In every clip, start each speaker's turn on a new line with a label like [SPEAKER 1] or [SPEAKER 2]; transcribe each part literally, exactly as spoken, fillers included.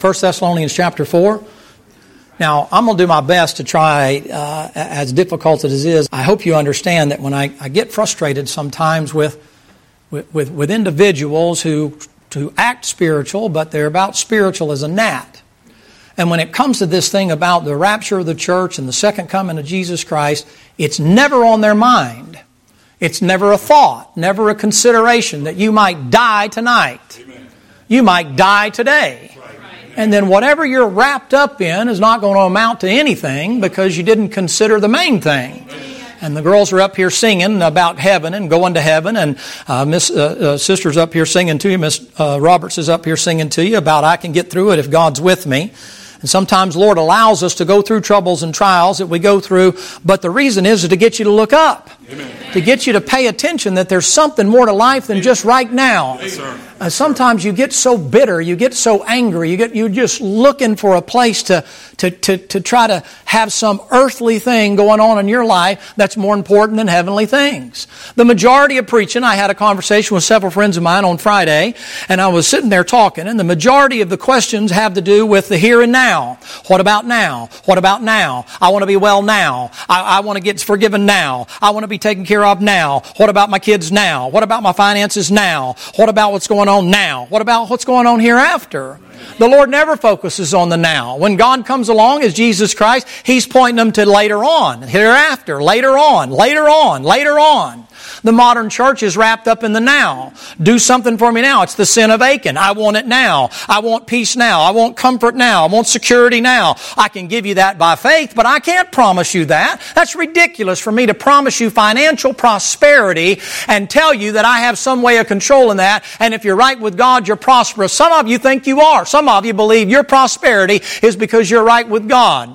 [SPEAKER 1] First Thessalonians chapter four. Now, I'm going to do my best to try, uh, as difficult as it is. I hope you understand that when I, I get frustrated sometimes with, with with with individuals who to act spiritual, but they're about spiritual as a gnat. And when it comes to this thing about the rapture of the church and the second coming of Jesus Christ, it's never on their mind. It's never a thought, never a consideration that you might die tonight. Amen. You might die today. And then whatever you're wrapped up in is not going to amount to anything because you didn't consider the main thing. And the girls are up here singing about heaven and going to heaven. And uh, Miss uh, uh, Sister's up here singing to you. Miss uh, Roberts is up here singing to you about I can get through it if God's with me. And sometimes Lord allows us to go through troubles and trials that we go through. But the reason is to get you to look up. Amen. To get you to pay attention that there's something more to life than just right now. Yes, sir. Uh, sometimes you get so bitter, you get so angry, you get you're just looking for a place to, to, to, to try to have some earthly thing going on in your life that's more important than heavenly things. The majority of preaching, I had a conversation with several friends of mine on Friday, and I was sitting there talking, and the majority of the questions have to do with the here and now. What about now? What about now? I want to be well now. I, I want to get forgiven now. I want to be taken care of now. What about my kids now? What about my finances now? What about what's going on now? What about what's going on hereafter? The Lord never focuses on the now. When God comes along as Jesus Christ, He's pointing them to later on, hereafter, later on, later on, later on. The modern church is wrapped up in the now. Do something for me now. It's the sin of Achan. I want it now. I want peace now. I want comfort now. I want security now. I can give you that by faith, but I can't promise you that. That's ridiculous for me to promise you financial prosperity and tell you that I have some way of controlling that. And if you're right with God, you're prosperous. Some of you think you are. Some of you believe your prosperity is because you're right with God.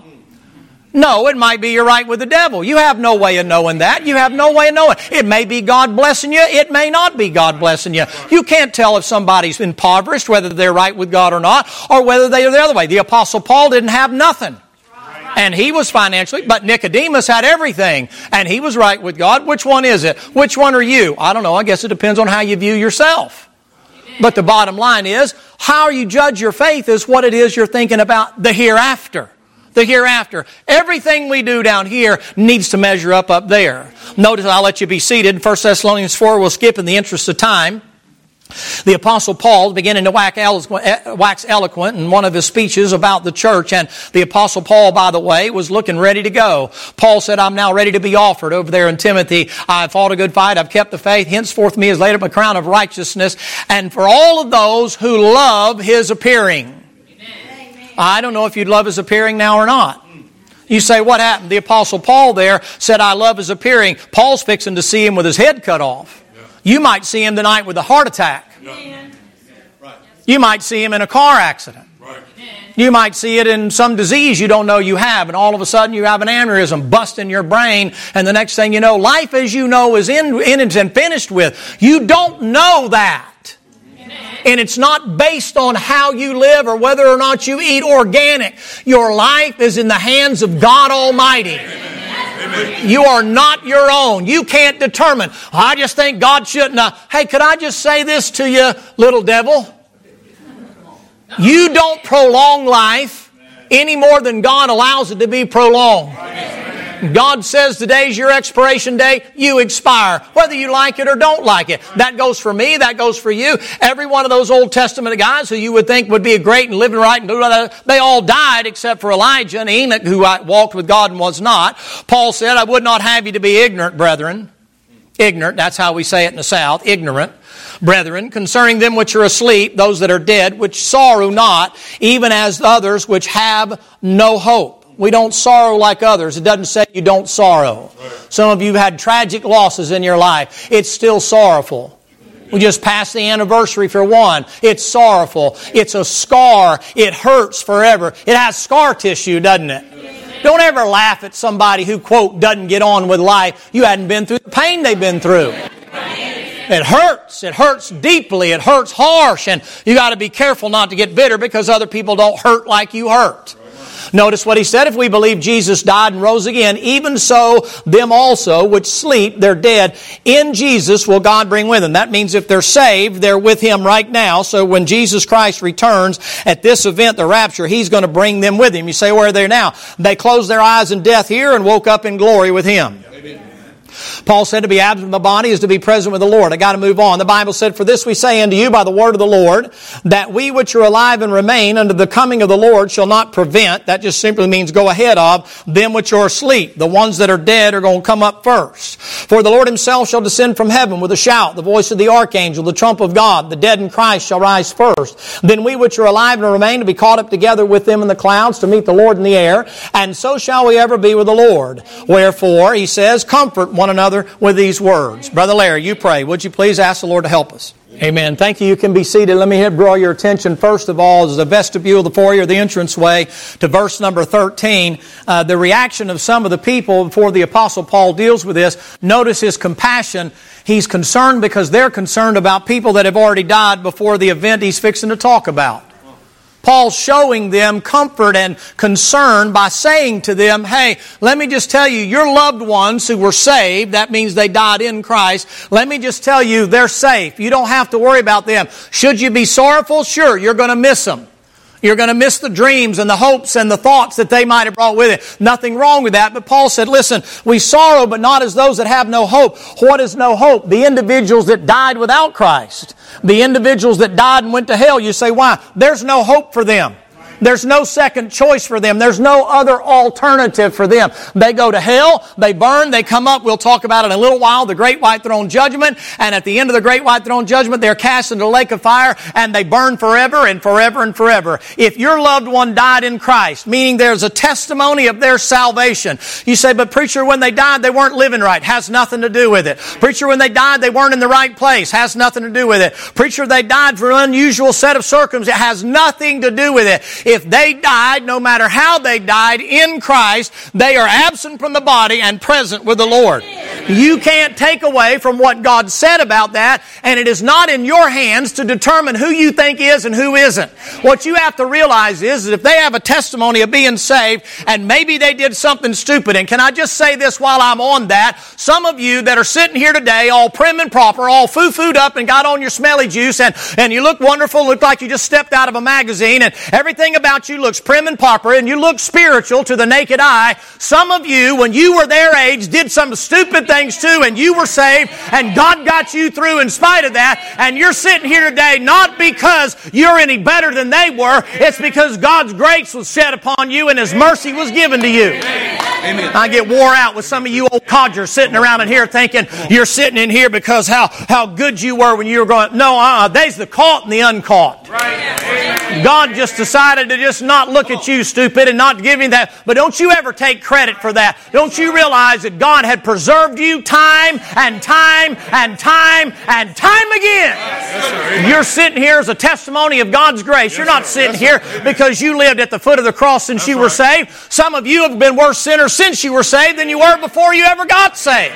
[SPEAKER 1] No, it might be you're right with the devil. You have no way of knowing that. You have no way of knowing. It may be God blessing you. It may not be God blessing you. You can't tell if somebody's impoverished, whether they're right with God or not, or whether they are the other way. The Apostle Paul didn't have nothing. And he was financially, but Nicodemus had everything. And he was right with God. Which one is it? Which one are you? I don't know. I guess it depends on how you view yourself. But the bottom line is, how you judge your faith is what it is you're thinking about the hereafter. The hereafter. Everything we do down here needs to measure up up there. Notice, I'll let you be seated. First Thessalonians four, we'll skip in the interest of time. The Apostle Paul beginning to wax eloquent in one of his speeches about the church. And the Apostle Paul, by the way, was looking ready to go. Paul said, I'm now ready to be offered over there in Timothy. I've fought a good fight. I've kept the faith. Henceforth me is laid up a crown of righteousness. And for all of those who love His appearing. I don't know if you'd love His appearing now or not. You say, what happened? The Apostle Paul there said, I love His appearing. Paul's fixing to see Him with his head cut off. Yeah. You might see Him tonight with a heart attack. Yeah. Right. You might see Him in a car accident. Right. You might see it in some disease you don't know you have, and all of a sudden you have an aneurysm bust in your brain, and the next thing you know, life as you know is in, in and finished with. You don't know that. And it's not based on how you live or whether or not you eat organic. Your life is in the hands of God Almighty. Amen. You are not your own. You can't determine. I just think God shouldn't. Uh, hey, could I just say this to you, little devil? You don't prolong life any more than God allows it to be prolonged. God says today's your expiration date, you expire, whether you like it or don't like it. That goes for me, that goes for you. Every one of those Old Testament guys who you would think would be great and living right, and they all died except for Elijah and Enoch, who walked with God and was not. Paul said, I would not have you to be ignorant, brethren. Ignorant, that's how we say it in the South, ignorant. Brethren, concerning them which are asleep, those that are dead, which sorrow not, even as others which have no hope. We don't sorrow like others. It doesn't say you don't sorrow. Right. Some of you have had tragic losses in your life. It's still sorrowful. We just passed the anniversary for one. It's sorrowful. It's a scar. It hurts forever. It has scar tissue, doesn't it? Yeah. Don't ever laugh at somebody who, quote, doesn't get on with life. You hadn't been through the pain they've been through. It hurts. It hurts deeply. It hurts harsh. And you got to be careful not to get bitter because other people don't hurt like you hurt. Notice what he said, if we believe Jesus died and rose again, even so them also which sleep, they're dead, in Jesus will God bring with them. That means if they're saved, they're with Him right now. So when Jesus Christ returns at this event, the rapture, He's going to bring them with Him. You say, where are they now? They closed their eyes in death here and woke up in glory with Him. Amen. Paul said to be absent from the body is to be present with the Lord. I got to move on. The Bible said, for this we say unto you by the word of the Lord, that we which are alive and remain unto the coming of the Lord shall not prevent, that just simply means go ahead of, them which are asleep. The ones that are dead are going to come up first. For the Lord Himself shall descend from heaven with a shout, the voice of the archangel, the trump of God. The dead in Christ shall rise first. Then we which are alive and remain to be caught up together with them in the clouds to meet the Lord in the air. And so shall we ever be with the Lord. Wherefore, he says, comfort one another with these words. Brother Larry, you pray. Would you please ask the Lord to help us? Amen. Thank you. You can be seated. Let me draw your attention first of all as the vestibule, the foyer, the entranceway to verse number thirteen. Uh, the reaction of some of the people before the Apostle Paul deals with this. Notice his compassion. He's concerned because they're concerned about people that have already died before the event he's fixing to talk about. Paul's showing them comfort and concern by saying to them, hey, let me just tell you, your loved ones who were saved, that means they died in Christ, let me just tell you, they're safe. You don't have to worry about them. Should you be sorrowful? Sure, you're going to miss them. You're going to miss the dreams and the hopes and the thoughts that they might have brought with it. Nothing wrong with that. But Paul said, listen, we sorrow, but not as those that have no hope. What is no hope? The individuals that died without Christ. The individuals that died and went to hell. You say, why? There's no hope for them. There's no second choice for them. There's no other alternative for them. They go to hell, they burn, they come up. We'll talk about it in a little while, the Great White Throne Judgment. And at the end of the Great White Throne Judgment, they're cast into the lake of fire and they burn forever and forever and forever. If your loved one died in Christ, meaning there's a testimony of their salvation. You say, but preacher, when they died, they weren't living right. Has nothing to do with it. Preacher, when they died, they weren't in the right place. Has nothing to do with it. Preacher, they died for an unusual set of circumstances. It has nothing to do with it. If they died, no matter how they died, in Christ, they are absent from the body and present with the Lord. You can't take away from what God said about that, and it is not in your hands to determine who you think is and who isn't. What you have to realize is that if they have a testimony of being saved, and maybe they did something stupid, and can I just say this while I'm on that? Some of you that are sitting here today, all prim and proper, all foo-fooed up and got on your smelly juice, and, and you look wonderful, look like you just stepped out of a magazine, and everything about you looks prim and proper, and you look spiritual to the naked eye. Some of you, when you were their age, did some stupid things too, and you were saved, and God got you through in spite of that, and you're sitting here today not because you're any better than they were, it's because God's grace was shed upon you and His mercy was given to you. Amen. I get wore out with some of you old codgers sitting around in here thinking you're sitting in here because how, how good you were when you were going, no, uh-uh, there's the caught and the uncaught. Right. God just decided to just not look at you, stupid, and not give you that. But don't you ever take credit for that. Don't you realize that God had preserved you time and time and time and time again? Yes, you're sitting here as a testimony of God's grace. Yes, you're not sitting yes, here because you lived at the foot of the cross since That's you were right. saved. Some of you have been worse sinners since you were saved than you were before you ever got saved.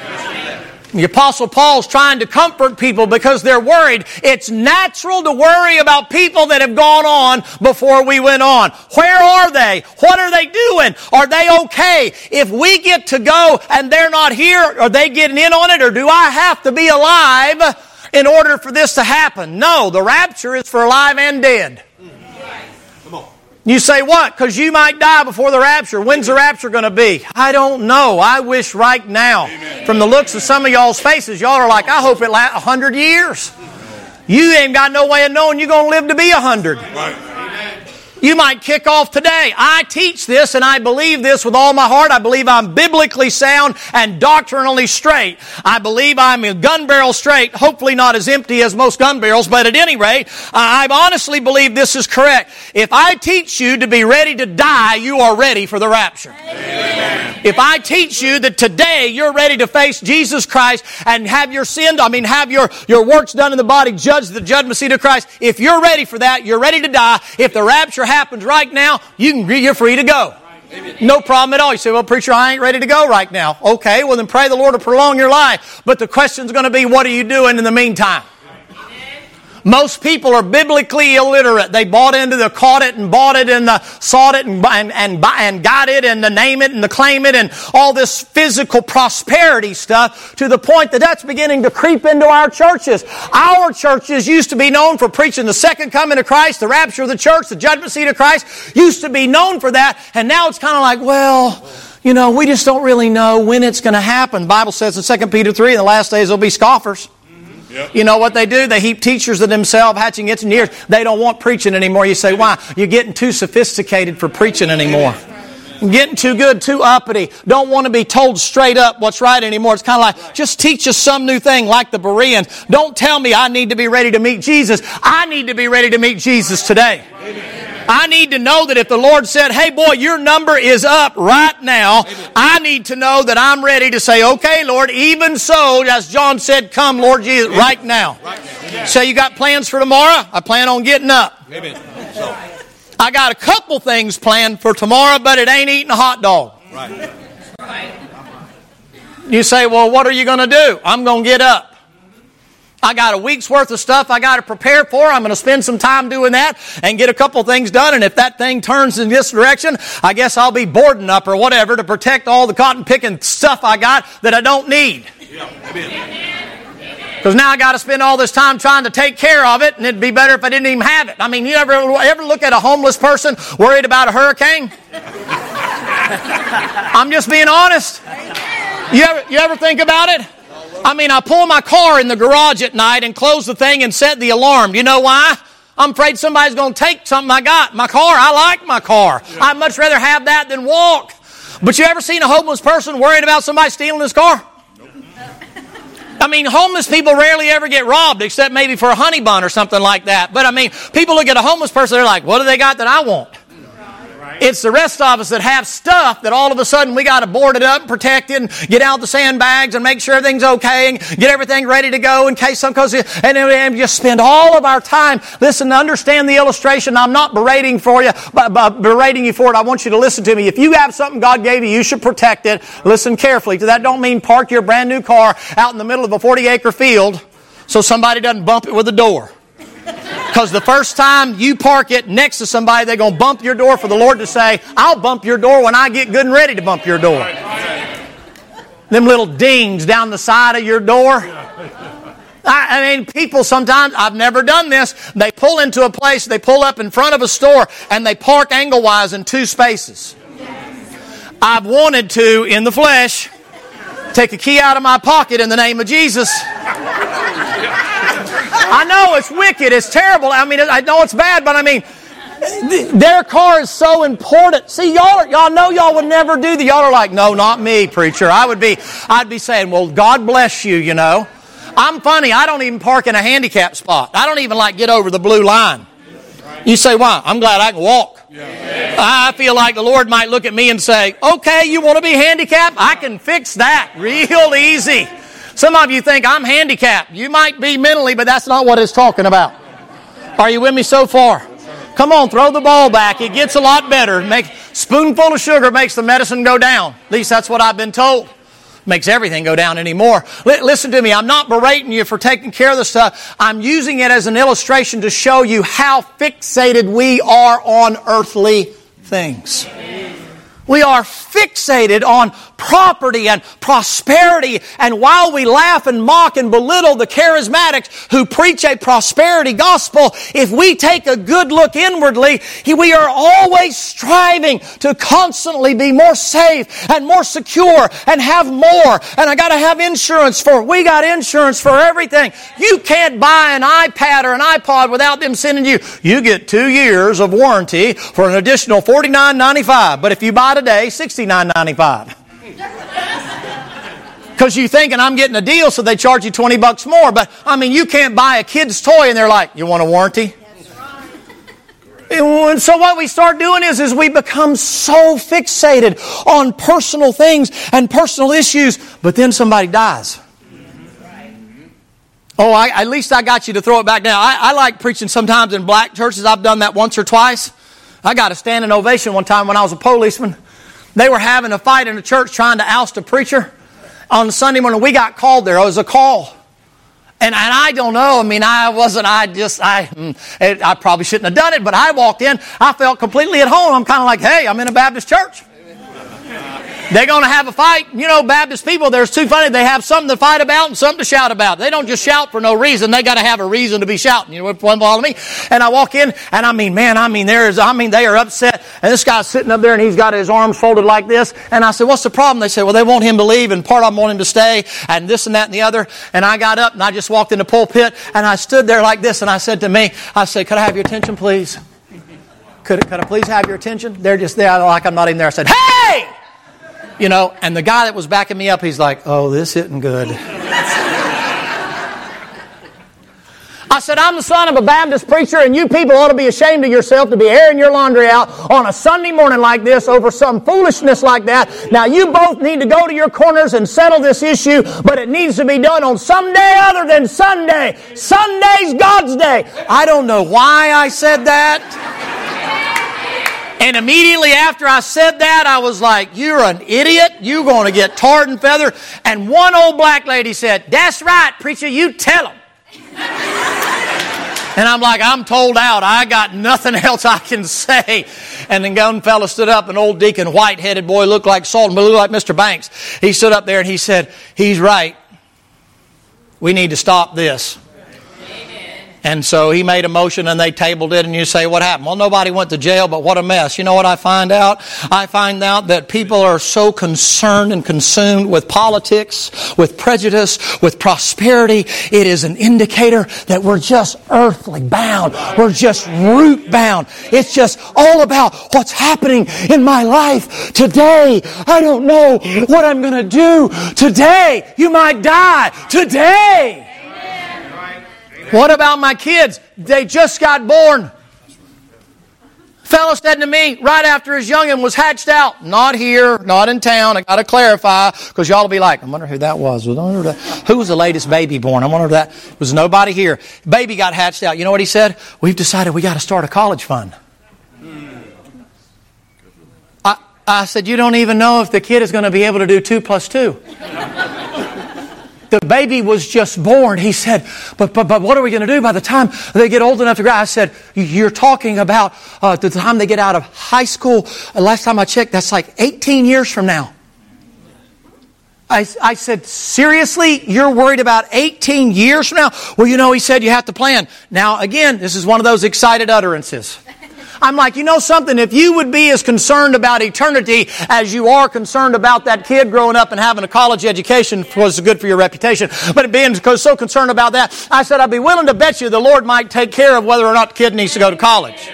[SPEAKER 1] The Apostle Paul's trying to comfort people because they're worried. It's natural to worry about people that have gone on before we went on. Where are they? What are they doing? Are they okay? If we get to go and they're not here, are they getting in on it, or do I have to be alive in order for this to happen? No, the rapture is for alive and dead. You say, what? Because you might die before the rapture. When's the rapture going to be? I don't know. I wish right now. Amen. From the looks of some of y'all's faces, y'all are like, I hope it lasts a hundred years. You ain't got no way of knowing you're going to live to be a hundred. Right. You might kick off today. I teach this and I believe this with all my heart. I believe I'm biblically sound and doctrinally straight. I believe I'm a gun barrel straight, hopefully not as empty as most gun barrels, but at any rate, I honestly believe this is correct. If I teach you to be ready to die, you are ready for the rapture. Amen. If I teach you that today you're ready to face Jesus Christ and have your sin, I mean have your, your works done in the body, judge the judgment seat of Christ, if you're ready for that, you're ready to die. If the rapture happens right now, you can, you're free to go. Amen. No problem at all. You say, well, preacher, I ain't ready to go right now. Okay, well then pray the Lord to prolong your life. But the question's going to be, what are you doing in the meantime? Most people are biblically illiterate. They bought into the, caught it and bought it and the, sought it and, and, and, and got it and the name it and the claim it and all this physical prosperity stuff to the point that that's beginning to creep into our churches. Our churches used to be known for preaching the second coming of Christ, the rapture of the church, the judgment seat of Christ. Used to be known for that. And now it's kind of like, well, you know, we just don't really know when it's going to happen. The Bible says in Second Peter three, in the last days there'll be scoffers. Yep. You know what they do? They heap teachers of themselves, hatching itching in ears. They don't want preaching anymore. You say, why? You're getting too sophisticated for preaching anymore. You're getting too good, too uppity. Don't want to be told straight up what's right anymore. It's kind of like, just teach us some new thing like the Bereans. Don't tell me I need to be ready to meet Jesus. I need to be ready to meet Jesus today. Amen. I need to know that if the Lord said, hey boy, your number is up right now, I need to know that I'm ready to say, okay, Lord, even so, as John said, come, Lord Jesus, right now. So you got plans for tomorrow? I plan on getting up. I got a couple things planned for tomorrow, but it ain't eating a hot dog. You say, well, what are you going to do? I'm going to get up. I got a week's worth of stuff I got to prepare for. I'm going to spend some time doing that and get a couple things done. And if that thing turns in this direction, I guess I'll be boarding up or whatever to protect all the cotton picking stuff I got that I don't need. Because now I got to spend all this time trying to take care of it, and it'd be better if I didn't even have it. I mean, you ever ever look at a homeless person worried about a hurricane? I'm just being honest. You ever, you ever think about it? I mean, I pull my car in the garage at night and close the thing and set the alarm. You know why? I'm afraid somebody's going to take something I got. My car, I like my car. Yeah. I'd much rather have that than walk. But you ever seen a homeless person worried about somebody stealing his car? Nope. I mean, homeless people rarely ever get robbed except maybe for a honey bun or something like that. But I mean, people look at a homeless person, they're like, what do they got that I want? It's the rest of us that have stuff that all of a sudden we got to board it up and protect it and get out the sandbags and make sure everything's okay and get everything ready to go in case some goes in. And then we just spend all of our time. Listen, understand the illustration. I'm not berating for you, but, but berating you for it. I want you to listen to me. If you have something God gave you, you should protect it. Listen carefully. That don't mean park your brand new car out in the middle of a forty acre field so somebody doesn't bump it with a door. Because the first time you park it next to somebody, they're going to bump your door for the Lord to say, I'll bump your door when I get good and ready to bump your door. Them little dings down the side of your door. I, I mean, people sometimes, I've never done this, they pull into a place, they pull up in front of a store, and they park angle-wise in two spaces. I've wanted to, in the flesh, take a key out of my pocket in the name of Jesus. I know it's wicked, it's terrible. I mean, I know it's bad, but I mean, their car is so important. See, y'all, y'all know y'all would never do that. Y'all are like, no, not me, preacher. I would be, I'd be saying, well, God bless you, you know. I'm funny. I don't even park in a handicap spot. I don't even like get over the blue line. You say, why? I'm glad I can walk. I feel like the Lord might look at me and say, okay, you want to be handicapped? I can fix that real easy. Some of you think I'm handicapped. You might be mentally, but that's not what it's talking about. Are you with me so far? Come on, throw the ball back. It gets a lot better. Make spoonful of sugar makes the medicine go down. At least that's what I've been told. Makes everything go down anymore. L- listen to me. I'm not berating you for taking care of this stuff. I'm using it as an illustration to show you how fixated we are on earthly things. We are fixated on property and prosperity. And while we laugh and mock and belittle the charismatics who preach a prosperity gospel, if we take a good look inwardly, we are always striving to constantly be more safe and more secure and have more. And I got to have insurance for it. We got insurance for everything. You can't buy an iPad or an iPod without them sending you, you get two years of warranty for an additional forty-nine ninety-five. But if you buy today, sixty-nine ninety-five. Because you're thinking I'm getting a deal, so they charge you twenty bucks more. But, I mean, you can't buy a kid's toy and they're like, you want a warranty? And so what we start doing is, is we become so fixated on personal things and personal issues, but then somebody dies. Oh, I, at least I got you to throw it back down. I, I like preaching sometimes in black churches. I've done that once or twice. I got a standing ovation one time when I was a policeman. They were having a fight in a church trying to oust a preacher. On Sunday morning, we got called there. It was a call. And, and I don't know. I mean, I wasn't, I just, I, I probably shouldn't have done it, but I walked in. I felt completely at home. I'm kind of like, hey, I'm in a Baptist church. They're going to have a fight. You know, Baptist people, there's too funny. They have something to fight about and something to shout about. They don't just shout for no reason. They got to have a reason to be shouting. You know what follow me? And I walk in, and I mean, man, I mean, there is, I mean, they are upset. And this guy's sitting up there, and he's got his arms folded like this. And I said, what's the problem? They said, well, they want him to leave, and part of them want him to stay, and this and that and the other. And I got up, and I just walked in the pulpit, and I stood there like this, and I said to me, I said, could I have your attention, please? Could, could I please have your attention? They're just there like I'm not even there. I said, hey! You know, and the guy that was backing me up, he's like, oh, this isn't good. I said, I'm the son of a Baptist preacher, and you people ought to be ashamed of yourself to be airing your laundry out on a Sunday morning like this over some foolishness like that. Now, you both need to go to your corners and settle this issue, but it needs to be done on some day other than Sunday. Sunday's God's day. I don't know why I said that. And immediately after I said that, I was like, you're an idiot. You're going to get tarred and feathered. And one old black lady said, that's right, preacher, you tell them. And I'm like, I'm told out. I got nothing else I can say. And then one fella stood up, an old deacon, white-headed boy, looked like Salt, looked like Mister Banks. He stood up there and he said, he's right. We need to stop this. And so he made a motion and they tabled it, and you say, what happened? Well, nobody went to jail, but what a mess. You know what I find out? I find out that people are so concerned and consumed with politics, with prejudice, with prosperity. It is an indicator that we're just earthly bound. We're just root bound. It's just all about what's happening in my life today. I don't know what I'm going to do today. You might die today. What about my kids? They just got born. Fellow said to me right after his youngin' was hatched out, not here, not in town. I got to clarify because y'all will be like, I wonder who that was. Who was the latest baby born? I wonder if that was nobody here. Baby got hatched out. You know what he said? We've decided we got to start a college fund. I, I said, you don't even know if the kid is going to be able to do two plus two. The baby was just born. He said, but but but what are we going to do by the time they get old enough to grow? I said, you're talking about uh, the time they get out of high school. Uh, last time I checked, that's like eighteen years from now. I, I said, seriously? You're worried about eighteen years from now? Well, you know, he said you have to plan. Now, again, this is one of those excited utterances. I'm like, you know something? If you would be as concerned about eternity as you are concerned about that kid growing up and having a college education was good for your reputation, but being so concerned about that, I said, I'd be willing to bet you the Lord might take care of whether or not the kid needs to go to college.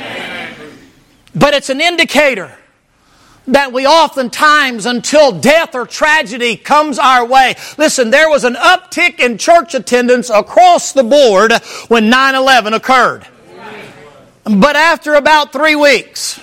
[SPEAKER 1] But it's an indicator that we oftentimes, until death or tragedy comes our way. Listen, there was an uptick in church attendance across the board when nine eleven occurred. But after about three weeks,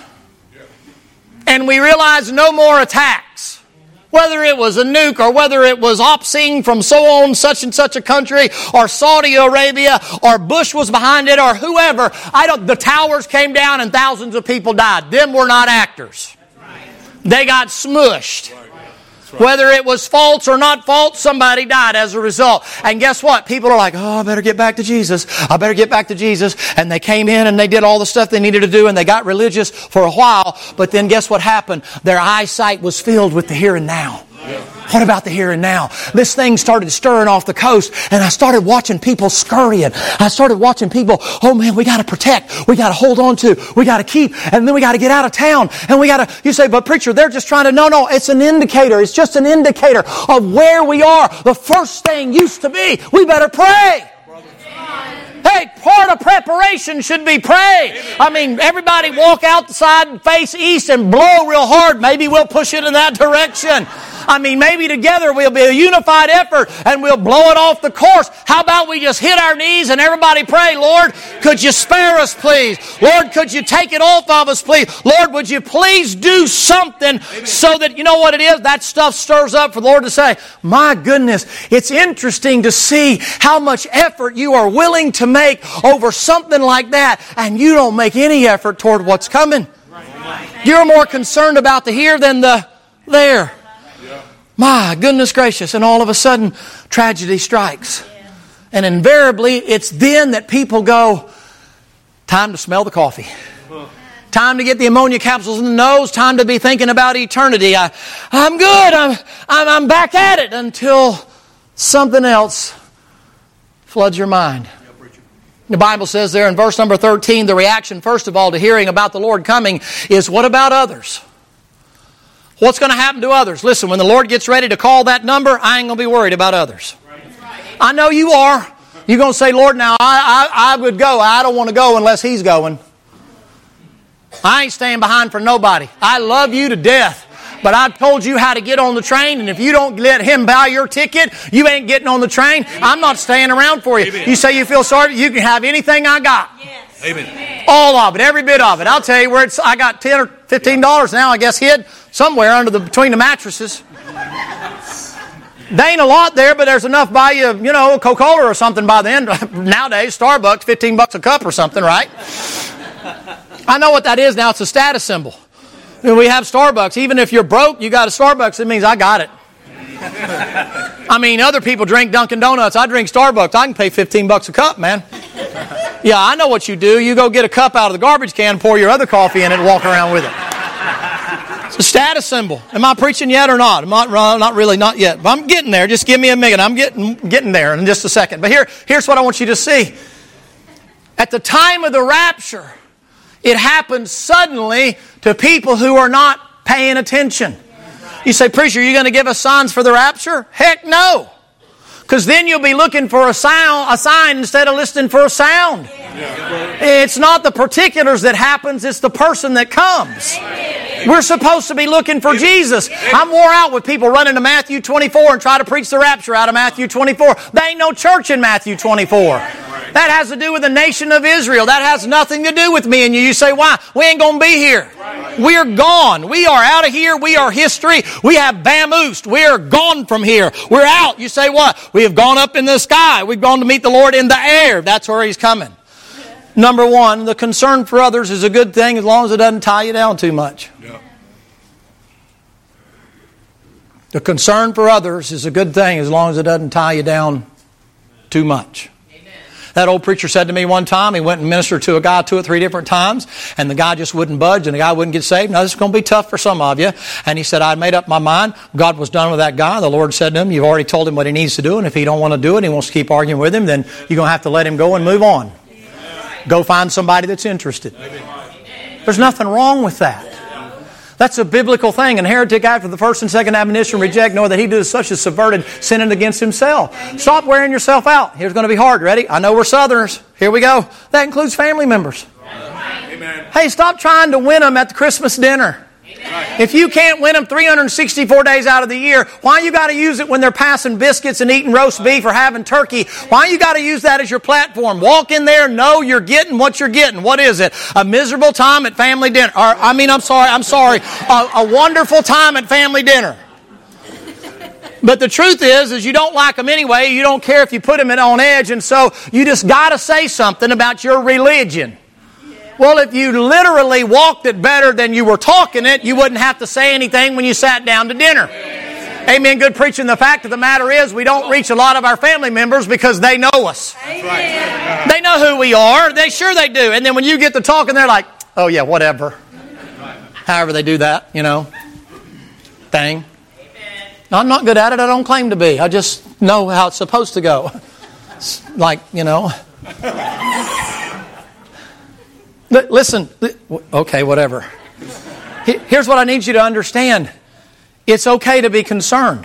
[SPEAKER 1] and we realized no more attacks, whether it was a nuke or whether it was Opsing from so on such and such a country, or Saudi Arabia, or Bush was behind it, or whoever, I don't. The towers came down and thousands of people died. Them were not actors. They got smushed. Whether it was false or not false, somebody died as a result. And guess what? People are like, oh, I better get back to Jesus. I better get back to Jesus. And they came in and they did all the stuff they needed to do and they got religious for a while. But then guess what happened? Their eyesight was filled with the here and now. What about the here and now? This thing started stirring off the coast, and I started watching people scurrying. I started watching people, oh man, we got to protect. We got to hold on to. We got to keep. And then we got to get out of town. And we got to, you say, but preacher, they're just trying to, no, no, it's an indicator. It's just an indicator of where we are. The first thing used to be, we better pray. Hey, part of preparation should be pray. I mean, everybody walk outside and face east and blow real hard. Maybe we'll push it in that direction. I mean, maybe together we'll be a unified effort and we'll blow it off the course. How about we just hit our knees and everybody pray, Lord, could you spare us, please? Lord, could you take it off of us, please? Lord, would you please do something so that, you know what it is? That stuff stirs up for the Lord to say, my goodness, it's interesting to see how much effort you are willing to make over something like that, and you don't make any effort toward what's coming. You're more concerned about the here than the there. My goodness gracious. And all of a sudden, tragedy strikes. And invariably, it's then that people go, time to smell the coffee. Time to get the ammonia capsules in the nose. Time to be thinking about eternity. I, I'm good. I'm, I'm, I'm back at it until something else floods your mind. The Bible says there in verse number thirteen, the reaction, first of all, to hearing about the Lord coming is, what about others? What's going to happen to others? Listen, when the Lord gets ready to call that number, I ain't going to be worried about others. I know you are. You're going to say, Lord, now I, I, I would go. I don't want to go unless He's going. I ain't staying behind for nobody. I love you to death. But I've told you how to get on the train, and if you don't let Him buy your ticket, you ain't getting on the train. I'm not staying around for you. Amen. You say you feel sorry, you can have anything I got. Yes. Amen. All of it, every bit of it. I'll tell you where it's, I got ten or fifteen dollars now, I guess, hid somewhere under the between the mattresses. There ain't a lot there, but there's enough buy you, you know, Coca-Cola or something by then. Nowadays, Starbucks, fifteen bucks a cup or something, right? I know what that is now. It's a status symbol. When we have Starbucks, even if you're broke, you got a Starbucks, it means I got it. I mean, other people drink Dunkin' Donuts. I drink Starbucks. I can pay fifteen bucks a cup, man. Yeah, I know what you do. You go get a cup out of the garbage can, pour your other coffee in it, and walk around with it. It's a status symbol. Am I preaching yet or not? I'm not, not really, not yet. But I'm getting there. Just give me a minute. I'm getting getting there in just a second. But here, here's what I want you to see. At the time of the rapture, it happens suddenly to people who are not paying attention. You say, preacher, are you going to give us signs for the rapture? Heck no. Because then you'll be looking for a sound, a sign instead of listening for a sound. Yeah. It's not the particulars that happens, it's the person that comes. We're supposed to be looking for Jesus. I'm wore out with people running to Matthew twenty-four and try to preach the rapture out of Matthew twenty-four. There ain't no church in Matthew twenty-four. That has to do with the nation of Israel. That has nothing to do with me and you. You say, why? We ain't going to be here. We're gone. We are out of here. We are history. We have vamoosed. We are gone from here. We're out. You say what? We have gone up in the sky. We've gone to meet the Lord in the air. That's where He's coming. Number one, the concern for others is a good thing as long as it doesn't tie you down too much. Yeah. The concern for others is a good thing as long as it doesn't tie you down too much. That old preacher said to me one time, he went and ministered to a guy two or three different times, and the guy just wouldn't budge, and the guy wouldn't get saved. Now, this is going to be tough for some of you. And he said, I made up my mind. God was done with that guy. The Lord said to him, you've already told him what he needs to do, and if he don't want to do it, he wants to keep arguing with him, then you're going to have to let him go and move on. Go find somebody that's interested. There's nothing wrong with that. That's a biblical thing. And heretic after the first and second admonition reject, know that he does such as subverted, sinning against himself. Stop wearing yourself out. Here's going to be hard. Ready? I know we're Southerners. Here we go. That includes family members. Amen. Hey, stop trying to win them at the Christmas dinner. Amen. If you can't win them three hundred sixty-four days out of the year, why you got to use it when they're passing biscuits and eating roast beef or having turkey? Why you got to use that as your platform? Walk in there, know you're getting what you're getting. What is it? A miserable time at family dinner. Or, I mean, I'm sorry, I'm sorry. A, a wonderful time at family dinner. But the truth is, is you don't like them anyway. You don't care if you put them on edge. And so you just got to say something about your religion. Well, if you literally walked it better than you were talking it, you wouldn't have to say anything when you sat down to dinner. Amen. Amen. Good preaching. The fact of the matter is we don't reach a lot of our family members because they know us. Amen. They know who we are. They sure they do. And then when you get to talking, they're like, oh yeah, whatever. However they do that, you know, thing. No, I'm not good at it. I don't claim to be. I just know how it's supposed to go. It's like, you know. Listen, okay, whatever. Here's what I need you to understand. It's okay to be concerned.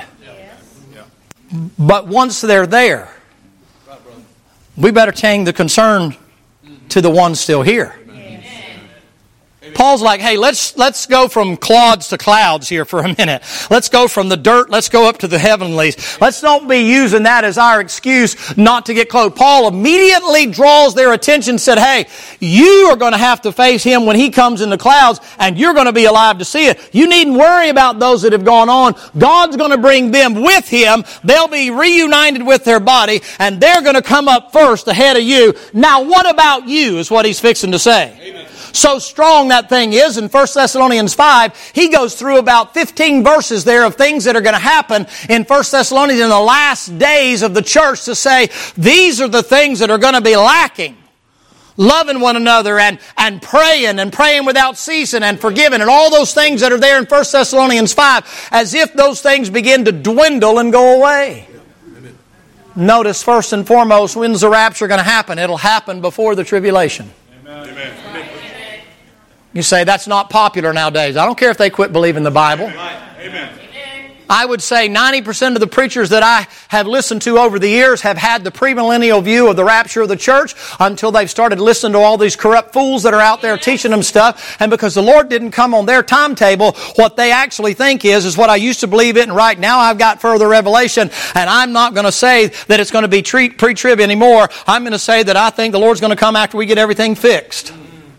[SPEAKER 1] But once they're there, we better change the concern to the ones still here. Paul's like, hey, let's let's go from clods to clouds here for a minute. Let's go from the dirt, let's go up to the heavenlies. Let's not be using that as our excuse not to get close. Paul immediately draws their attention, said, hey, you are going to have to face Him when He comes in the clouds, and you're going to be alive to see it. You needn't worry about those that have gone on. God's going to bring them with Him. They'll be reunited with their body, and they're going to come up first ahead of you. Now, what about you is what he's fixing to say. Amen. So strong that thing is, in First Thessalonians five, he goes through about fifteen verses there of things that are going to happen in First Thessalonians in the last days of the church to say, these are the things that are going to be lacking. Loving one another and, and praying and praying without ceasing and forgiving and all those things that are there in First Thessalonians five, as if those things begin to dwindle and go away. Amen. Notice first and foremost, when's the rapture going to happen? It'll happen before the tribulation. Amen. Amen. You say, that's not popular nowadays. I don't care if they quit believing the Bible. Amen. I would say ninety percent of the preachers that I have listened to over the years have had the premillennial view of the rapture of the church until they've started listening to all these corrupt fools that are out there teaching them stuff. And because the Lord didn't come on their timetable, what they actually think is, is what I used to believe it, and right now I've got further revelation, and I'm not going to say that it's going to be pre-trib anymore. I'm going to say that I think the Lord's going to come after we get everything fixed.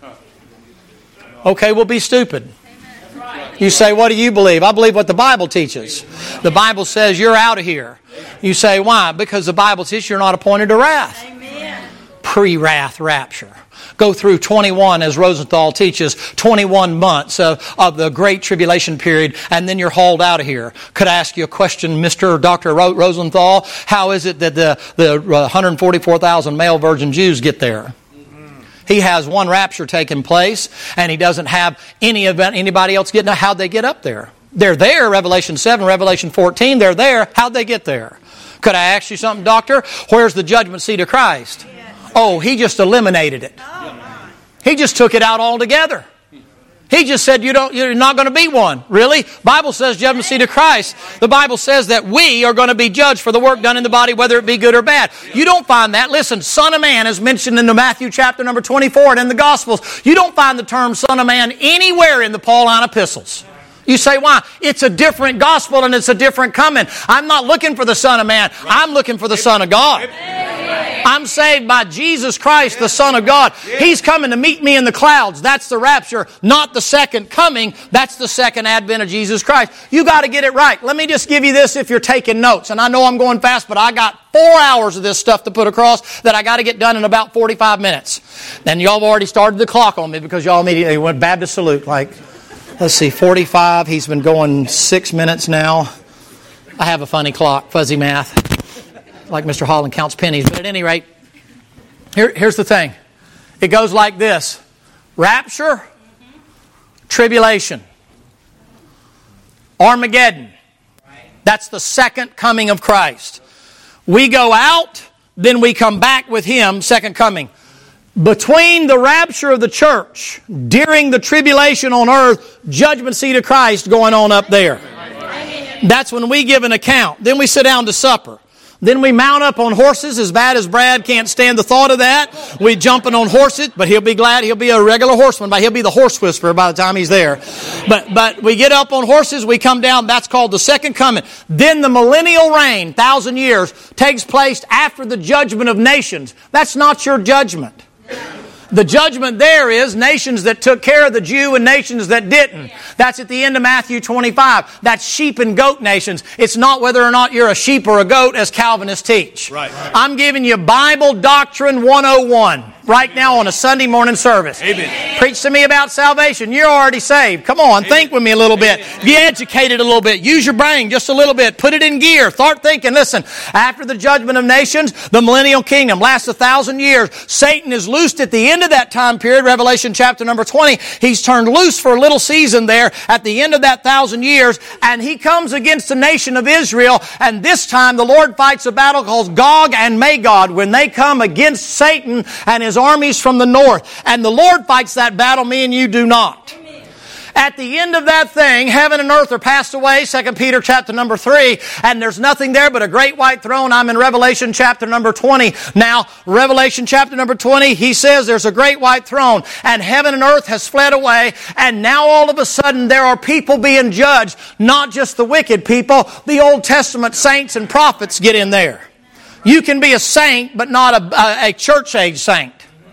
[SPEAKER 1] Okay, we'll be stupid. You say, what do you believe? I believe what the Bible teaches. The Bible says you're out of here. You say, why? Because the Bible says you're not appointed to wrath. Amen. Pre-wrath rapture. Go through twenty-one, as Rosenthal teaches, twenty-one months of, of the Great Tribulation period, and then you're hauled out of here. Could I ask you a question, Mister or Doctor Rosenthal? How is it that the, the one hundred forty-four thousand male virgin Jews get there? He has one rapture taking place, and he doesn't have any event, anybody else getting there. How'd they get up there? They're there, Revelation seven, Revelation fourteen, they're there. How'd they get there? Could I ask you something, Doctor? Where's the judgment seat of Christ? Yes. Oh, he just eliminated it. Oh, he just took it out altogether. He just said, you don't, you're not going to be one. Really? Bible says judgment seat of Christ. The Bible says that we are going to be judged for the work done in the body, whether it be good or bad. You don't find that. Listen, Son of Man is mentioned in the Matthew chapter number twenty-four and in the Gospels. You don't find the term Son of Man anywhere in the Pauline epistles. You say, why? It's a different gospel and it's a different coming. I'm not looking for the Son of Man. I'm looking for the Son of God. I'm saved by Jesus Christ, the Son of God. He's coming to meet me in the clouds. That's the rapture, not the second coming. That's the second advent of Jesus Christ. You got to get it right. Let me just give you this if you're taking notes. And I know I'm going fast, but I got four hours of this stuff to put across that I got to get done in about forty-five minutes. And y'all have already started the clock on me because y'all immediately went Baptist salute. Like, let's see, forty-five. He's been going six minutes now. I have a funny clock, fuzzy math. Like Mister Holland counts pennies. But at any rate, here, here's the thing. It goes like this. Rapture, tribulation, Armageddon. That's the second coming of Christ. We go out, then we come back with Him, second coming. Between the rapture of the church, during the tribulation on earth, judgment seat of Christ going on up there. That's when we give an account. Then we sit down to supper. Then we mount up on horses, as bad as Brad can't stand the thought of that. We jumping on horses, but he'll be glad. He'll be a regular horseman, but he'll be the horse whisperer by the time he's there. But but we get up on horses, we come down. That's called the second coming. Then the millennial reign, thousand years, takes place after the judgment of nations. That's not your judgment. The judgment there is nations that took care of the Jew and nations that didn't. That's at the end of Matthew twenty-five. That's sheep and goat nations. It's not whether or not you're a sheep or a goat, as Calvinists teach. Right. I'm giving you Bible Doctrine one oh one right now on a Sunday morning service. Amen. Preach to me about salvation. You're already saved. Come on, Amen. Think with me a little bit. Be educated a little bit. Use your brain just a little bit. Put it in gear. Start thinking. Listen, after the judgment of nations, the millennial kingdom lasts a thousand years. Satan is loosed at the end of that time period, Revelation chapter number twenty. He's turned loose for a little season there at the end of that thousand years, and he comes against the nation of Israel, and this time the Lord fights a battle called Gog and Magog when they come against Satan and his armies from the north. And the Lord fights that battle, me and you do not. Amen. At the end of that thing, heaven and earth are passed away, Second Peter chapter number three, and there's nothing there but a great white throne. I'm in Revelation chapter number twenty. Now, Revelation chapter number twenty, he says there's a great white throne, and heaven and earth has fled away, and now all of a sudden there are people being judged, not just the wicked people. The Old Testament saints and prophets get in there. You can be a saint, but not a, a, a church-age saint.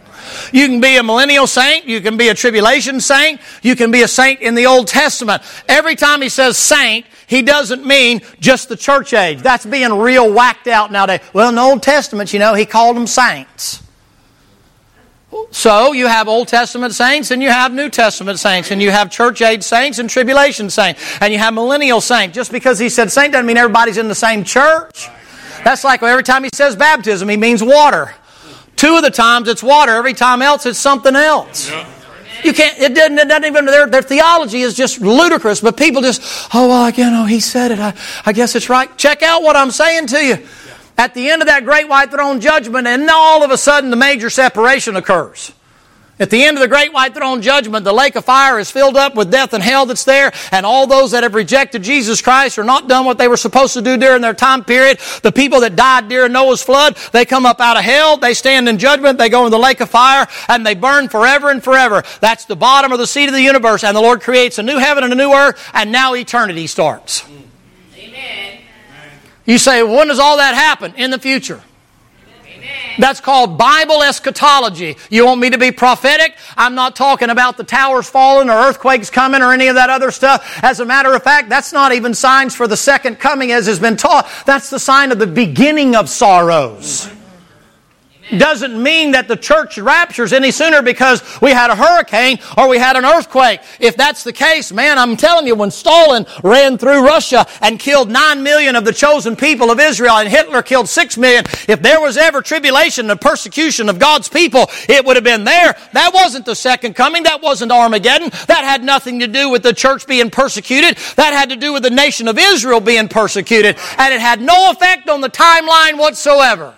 [SPEAKER 1] You can be a millennial saint. You can be a tribulation saint. You can be a saint in the Old Testament. Every time he says saint, he doesn't mean just the church age. That's being real whacked out nowadays. Well, in the Old Testament, you know, he called them saints. So you have Old Testament saints and you have New Testament saints, and you have church age saints and tribulation saints, and you have millennial saints. Just because he said saint doesn't mean everybody's in the same church. That's like every time he says baptism, he means water. Two of the times it's water. Every time else it's something else. You can't, it doesn't, it doesn't even, their, their theology is just ludicrous, but people just, oh, well, you know, he said it. I, I guess it's right. Check out what I'm saying to you. At the end of that great white throne judgment, and all of a sudden the major separation occurs. At the end of the great white throne judgment, the lake of fire is filled up with death and hell that's there, and all those that have rejected Jesus Christ or not done what they were supposed to do during their time period, the people that died during Noah's flood, they come up out of hell, they stand in judgment, they go in the lake of fire, and they burn forever and forever. That's the bottom of the seat of the universe, and the Lord creates a new heaven and a new earth, and now eternity starts. Amen. You say, well, when does all that happen? In the future. That's called Bible eschatology. You want me to be prophetic? I'm not talking about the towers falling or earthquakes coming or any of that other stuff. As a matter of fact, that's not even signs for the second coming as has been taught. That's the sign of the beginning of sorrows. Doesn't mean that the church raptures any sooner because we had a hurricane or we had an earthquake. If that's the case, man, I'm telling you, when Stalin ran through Russia and killed nine million of the chosen people of Israel and Hitler killed six million, if there was ever tribulation and persecution of God's people, it would have been there. That wasn't the second coming. That wasn't Armageddon. That had nothing to do with the church being persecuted. That had to do with the nation of Israel being persecuted. And it had no effect on the timeline whatsoever.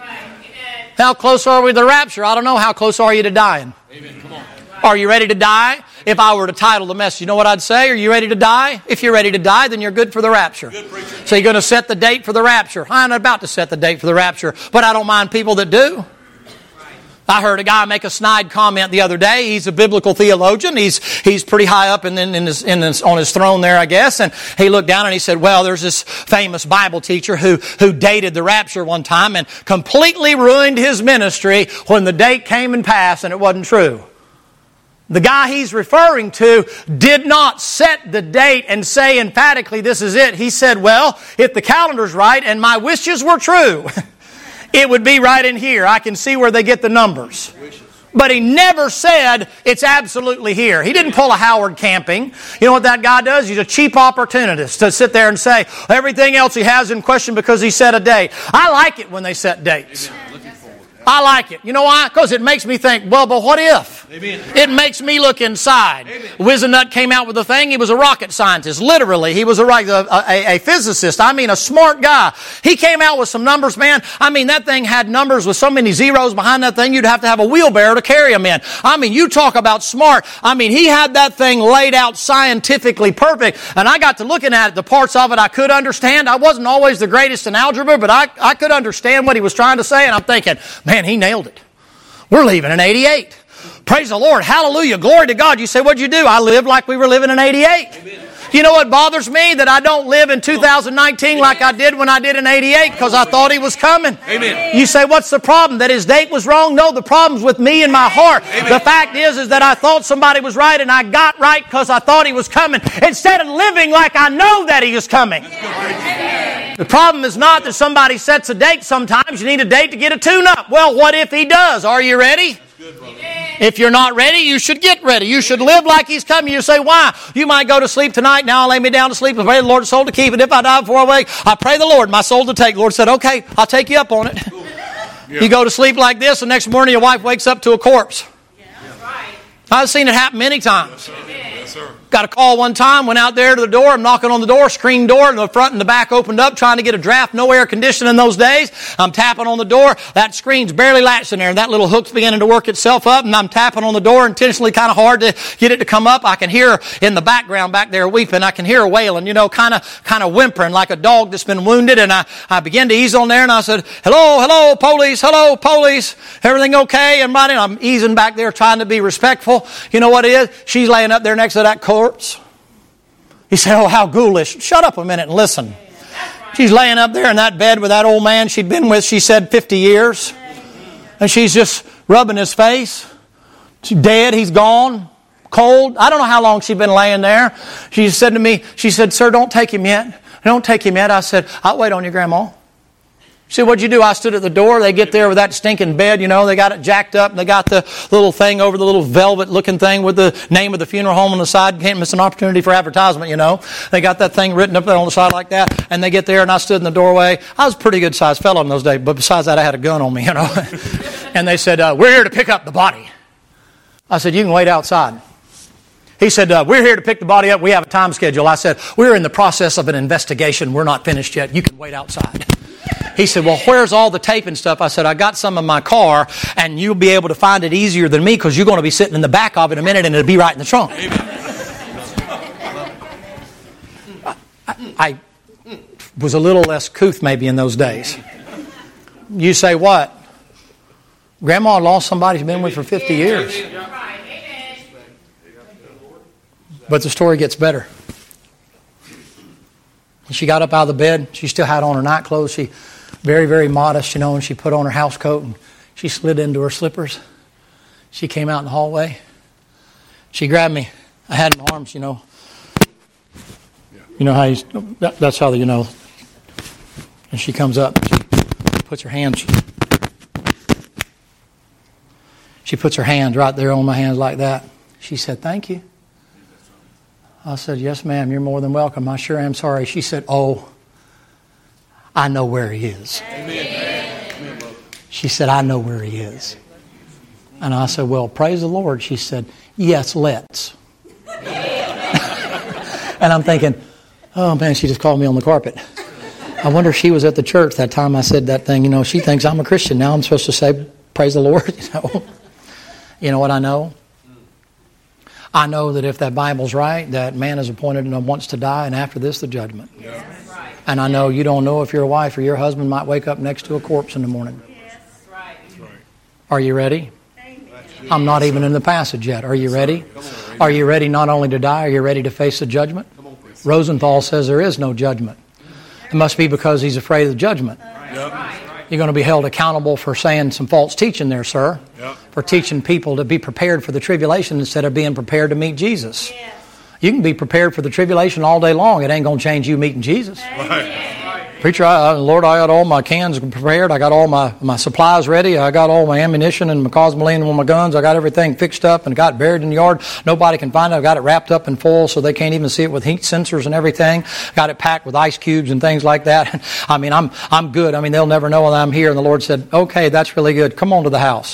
[SPEAKER 1] How close are we to the rapture? I don't know. How close are you to dying? Amen. Come on. Are you ready to die? If I were to title the message, you know what I'd say? Are you ready to die? If you're ready to die, then you're good for the rapture. So you're going to set the date for the rapture. I'm not about to set the date for the rapture, but I don't mind people that do. I heard a guy make a snide comment the other day. He's a biblical theologian. He's he's pretty high up in, in, his, in his, on his throne there, I guess. And he looked down and he said, well, there's this famous Bible teacher who, who dated the rapture one time and completely ruined his ministry when the date came and passed and it wasn't true. The guy he's referring to did not set the date and say emphatically this is it. He said, well, if the calendar's right and my wishes were true, it would be right in here. I can see where they get the numbers. But he never said it's absolutely here. He didn't pull a Howard Camping. You know what that guy does? He's a cheap opportunist to sit there and say everything else he has in question because he set a date. I like it when they set dates. I like it. You know why? Because it makes me think, well, but what if? Amen. It makes me look inside. Wizenut came out with a thing. He was a rocket scientist. Literally, he was a, a, a, a physicist. I mean, a smart guy. He came out with some numbers, man. I mean, that thing had numbers with so many zeros behind that thing, you'd have to have a wheelbarrow to carry them in. I mean, you talk about smart. I mean, he had that thing laid out scientifically perfect. And I got to looking at it, the parts of it I could understand. I wasn't always the greatest in algebra, but I, I could understand what he was trying to say. And I'm thinking, man, he nailed it. We're leaving in eighty-eight. Praise the Lord. Hallelujah. Glory to God. You say, what'd you do? I lived like we were living in eighty-eight. Amen. You know what bothers me? That I don't live in two thousand nineteen like I did when I did in eighty-eight because I thought he was coming. Amen. You say, what's the problem? That his date was wrong? No, the problem's with me and my heart. Amen. The fact is, is that I thought somebody was right and I got right because I thought he was coming instead of living like I know that he is coming. Amen. The problem is not that somebody sets a date. Sometimes you need a date to get a tune-up. Well, what if he does? Are you ready? Good, if you're not ready, you should get ready. You should live like he's coming. You say, why? You might go to sleep tonight. Now I'll lay me down to sleep and pray the Lord's soul to keep it. If I die before I wake, I pray the Lord my soul to take. The Lord said, okay, I'll take you up on it. Yeah. You go to sleep like this, the next morning your wife wakes up to a corpse. Yeah. Right. I've seen it happen many times. Yes, sir. Yes, sir. Got a call one time, went out there to the door, I'm knocking on the door, screen door, and the front and the back opened up, trying to get a draft, no air conditioning in those days. I'm tapping on the door, that screen's barely latched in there, and that little hook's beginning to work itself up, and I'm tapping on the door intentionally kind of hard to get it to come up. I can hear her in the background back there weeping. I can hear her wailing, you know, kind of kind of whimpering like a dog that's been wounded, and I, I began to ease on there, and I said, hello, hello, police, hello, police, everything okay? Everybody, and I'm easing back there trying to be respectful. You know what it is? She's laying up there next to that corpse. You say, oh, how ghoulish. Shut up a minute and listen. She's laying up there in that bed with that old man she'd been with, she said, fifty years. And she's just rubbing his face. She's dead. He's gone. Cold. I don't know how long she'd been laying there. She said to me, she said, sir, don't take him yet. Don't take him yet. I said, I'll wait on you, Grandma. See, what'd you do? I stood at the door. They get there with that stinking bed, you know. They got it jacked up, and they got the little thing over the little velvet-looking thing with the name of the funeral home on the side. Can't miss an opportunity for advertisement, you know. They got that thing written up there on the side like that, and they get there, and I stood in the doorway. I was a pretty good-sized fellow in those days, but besides that, I had a gun on me, you know. And they said, uh, we're here to pick up the body. I said, you can wait outside. He said, uh, we're here to pick the body up. We have a time schedule. I said, we're in the process of an investigation. We're not finished yet. You can wait outside. He said, well, where's all the tape and stuff? I said, I got some in my car, and you'll be able to find it easier than me because you're going to be sitting in the back of it in a minute, and it'll be right in the trunk. I, I was a little less couth maybe in those days. You say what? Grandma lost somebody she's been with for fifty years. But the story gets better. She got up out of the bed. She still had on her night clothes. She, very, very modest, you know, and she put on her house coat and she slid into her slippers. She came out in the hallway. She grabbed me. I had my arms, you know. You know how you, that, that's how, you know. And she comes up. She puts her hands. She puts her hand right there on my hands like that. She said, thank you. I said, yes, ma'am, you're more than welcome. I sure am sorry. She said, oh, I know where he is. Amen. She said, I know where he is. And I said, well, praise the Lord. She said, yes, let's. And I'm thinking, oh, man, she just called me on the carpet. I wonder if she was at the church that time I said that thing. You know, she thinks I'm a Christian. Now I'm supposed to say, praise the Lord. You know, you know what I know? I know that if that Bible's right, that man is appointed and wants to die, and after this, the judgment. Yeah. And I know you don't know if your wife or your husband might wake up next to a corpse in the morning. Yes. Right. Are you ready? Amen. I'm not even in the passage yet. Are you ready? Are you ready not only to die, are you ready to face the judgment? Rosenthal says there is no judgment. It must be because he's afraid of the judgment. Yep. You're going to be held accountable for saying some false teaching there, sir. Yep. For teaching people to be prepared for the tribulation instead of being prepared to meet Jesus. Yes. You can be prepared for the tribulation all day long. It ain't going to change you meeting Jesus. Right. Preacher, I, Lord, I got all my cans prepared. I got all my, my supplies ready. I got all my ammunition and my cosmoline and all my guns. I got everything fixed up and got it buried in the yard. Nobody can find it. I've got it wrapped up in foil so they can't even see it with heat sensors and everything. Got it packed with ice cubes and things like that. I mean, I'm I'm good. I mean, they'll never know that I'm here. And the Lord said, okay, that's really good. Come on to the house.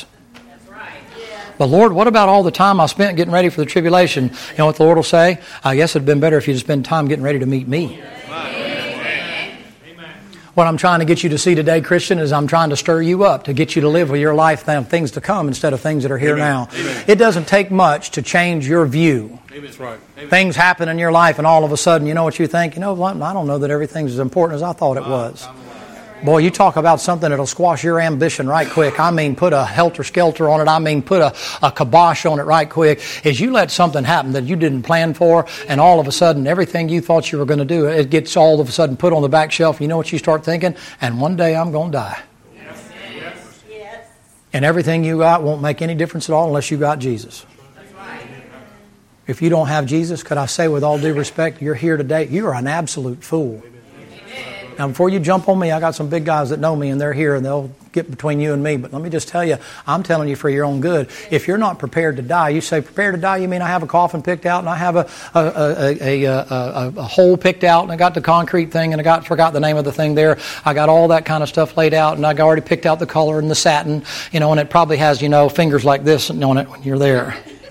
[SPEAKER 1] But Lord, what about all the time I spent getting ready for the tribulation? You know what the Lord will say? I guess it would have been better if you'd spend time getting ready to meet me. Amen. What I'm trying to get you to see today, Christian, is I'm trying to stir you up to get you to live with your life things to come instead of things that are here Amen. Now. Amen. It doesn't take much to change your view. That's right. Amen. Things happen in your life and all of a sudden, you know what you think? You know what? I don't know that everything's as important as I thought it was. Boy, you talk about something that'll squash your ambition right quick. I mean, put a helter-skelter on it. I mean, put a, a kibosh on it right quick. As you let something happen that you didn't plan for, and all of a sudden, everything you thought you were going to do, it gets all of a sudden put on the back shelf. You know what you start thinking? And one day I'm going to die. Yes. Yes. Yes. And everything you got won't make any difference at all unless you got Jesus. That's right. If you don't have Jesus, could I say with all due respect, you're here today, you are an absolute fool. Now, before you jump on me, I got some big guys that know me, and they're here, and they'll get between you and me. But let me just tell you, I'm telling you for your own good. If you're not prepared to die, you say, prepared to die, you mean I have a coffin picked out, and I have a a, a, a, a, a, a hole picked out, and I got the concrete thing, and I got forgot the name of the thing there. I got all that kind of stuff laid out, and I already picked out the color and the satin, you know, and it probably has, you know, fingers like this on it when you're there.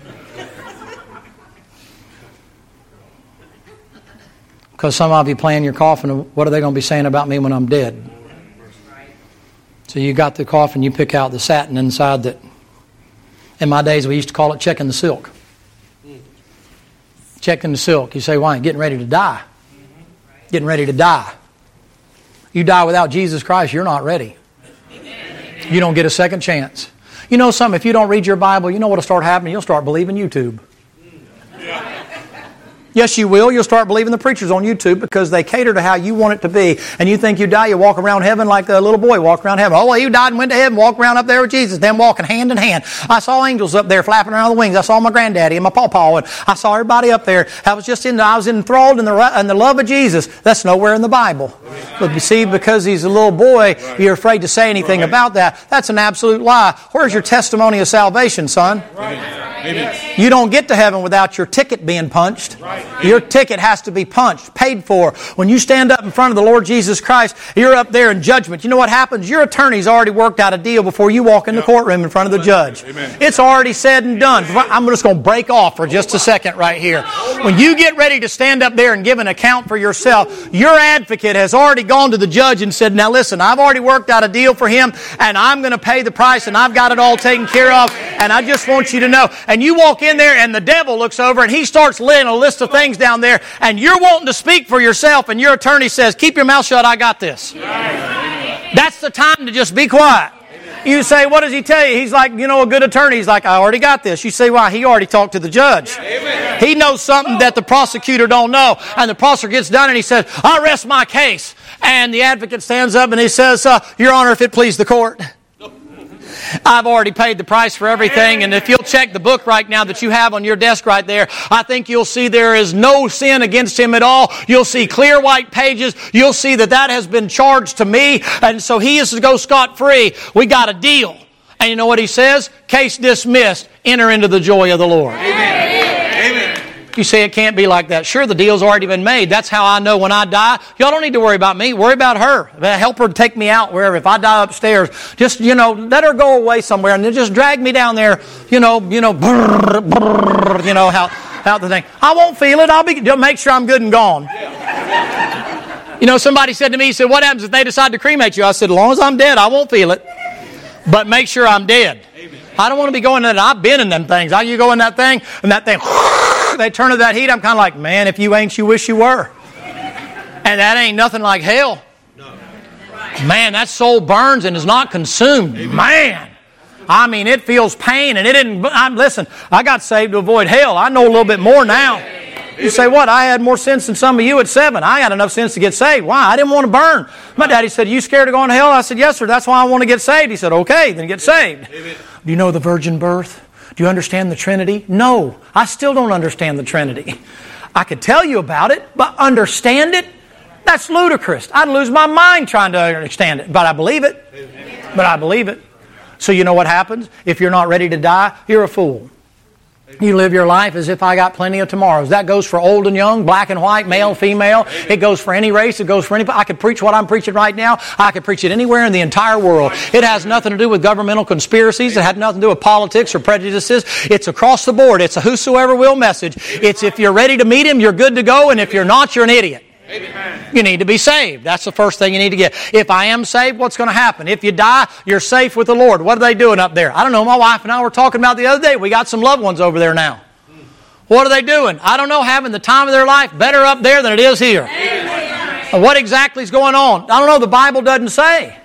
[SPEAKER 1] Because some of you plan your coffin, what are they going to be saying about me when I'm dead? So you got the coffin, you pick out the satin inside that. In my days, we used to call it checking the silk. Checking the silk. You say, why? Getting ready to die. Getting ready to die. You die without Jesus Christ, you're not ready. You don't get a second chance. You know something, if you don't read your Bible, you know what will start happening? You'll start believing YouTube. Yes, you will. You'll start believing the preachers on YouTube because they cater to how you want it to be. And you think you die, you walk around heaven like the little boy walked around heaven. Oh, well, you died and went to heaven, walked around up there with Jesus, them walking hand in hand. I saw angels up there flapping around the wings. I saw my granddaddy and my pawpaw, and I saw everybody up there. I was just in, I was enthralled in the, in the love of Jesus. That's nowhere in the Bible. But you see, because he's a little boy, you're afraid to say anything about that. That's an absolute lie. Where's your testimony of salvation, son?
[SPEAKER 2] Amen.
[SPEAKER 1] You don't get to heaven without your ticket being punched. Your ticket has to be punched, paid for. When you stand up in front of the Lord Jesus Christ, you're up there in judgment. You know what happens? Your attorney's already worked out a deal before you walk in the courtroom in front of the judge.
[SPEAKER 2] Amen.
[SPEAKER 1] It's already said and done. I'm just going to break off for just a second right here. When you get ready to stand up there and give an account for yourself, your advocate has already gone to the judge and said, now listen, I've already worked out a deal for him, and I'm going to pay the price, and I've got it all taken care of, and I just want you to know. And you walk in there, and the devil looks over, and he starts laying a list of things down there, and you're wanting to speak for yourself, and your attorney says, keep your mouth shut, I got this. That's the time to just be quiet. You say, what does he tell you? He's like, you know, a good attorney. He's like, I already got this. You say, why? He already talked to the judge.
[SPEAKER 2] Amen.
[SPEAKER 1] He knows something that the prosecutor don't know. And the prosecutor gets done and he says, I rest my case. And the advocate stands up and he says, uh, Your Honor, if it please the court, I've already paid the price for everything, and if you'll check the book right now that you have on your desk right there, I think you'll see there is no sin against him at all. You'll see clear white pages. You'll see that that has been charged to me, and so he is to go scot-free. We got a deal. And you know what he says? Case dismissed. Enter into the joy of the Lord.
[SPEAKER 2] Amen. Amen.
[SPEAKER 1] You say it can't be like that. Sure, the deal's already been made. That's how I know when I die. Y'all don't need to worry about me. Worry about her. Help her take me out wherever. If I die upstairs, just, you know, let her go away somewhere and then just drag me down there, you know, you know, brrr, brrr, you know, how, how the thing. I won't feel it. I'll be, make sure I'm good and gone. You know, somebody said to me, he said, what happens if they decide to cremate you? I said, as long as I'm dead, I won't feel it. But make sure I'm dead.
[SPEAKER 2] Amen.
[SPEAKER 1] I don't want to be going in that. I've been in them things. I, you go in that thing, and that thing, they turn to that heat. I'm kind of like, man, if you ain't, you wish you were. And that ain't nothing like hell.
[SPEAKER 2] No.
[SPEAKER 1] Man, that soul burns and is not consumed.
[SPEAKER 2] Amen.
[SPEAKER 1] Man. I mean, it feels pain, and it didn't. I'm, listen, I got saved to avoid hell. I know a little bit more now. You say, what? I had more sense than some of you at seven. I had enough sense to get saved. Why? I didn't want to burn. My daddy said, you scared of going to hell? I said, yes, sir. That's why I want to get saved. He said, okay, then get saved.
[SPEAKER 2] Amen.
[SPEAKER 1] Do you know the virgin birth? Do you understand the Trinity? No. I still don't understand the Trinity. I could tell you about it, but understand it? That's ludicrous. I'd lose my mind trying to understand it. But I believe it. Amen. But I believe it. So you know what happens? If you're not ready to die, you're a fool. You live your life as if I got plenty of tomorrows. That goes for old and young, black and white, male, female. It goes for any race. It goes for any... I could preach what I'm preaching right now. I could preach it anywhere in the entire world. It has nothing to do with governmental conspiracies. It had nothing to do with politics or prejudices. It's across the board. It's a whosoever will message. It's if you're ready to meet Him, you're good to go. And if you're not, you're an idiot.
[SPEAKER 2] Amen.
[SPEAKER 1] You need to be saved. That's the first thing you need to get. If I am saved, what's going to happen? If you die, you're safe with the Lord. What are they doing up there? I don't know. My wife and I were talking about the other day. We got some loved ones over there now. What are they doing? I don't know. Having the time of their life better up there than it is here. Amen. What exactly is going on? I don't know. The Bible doesn't say.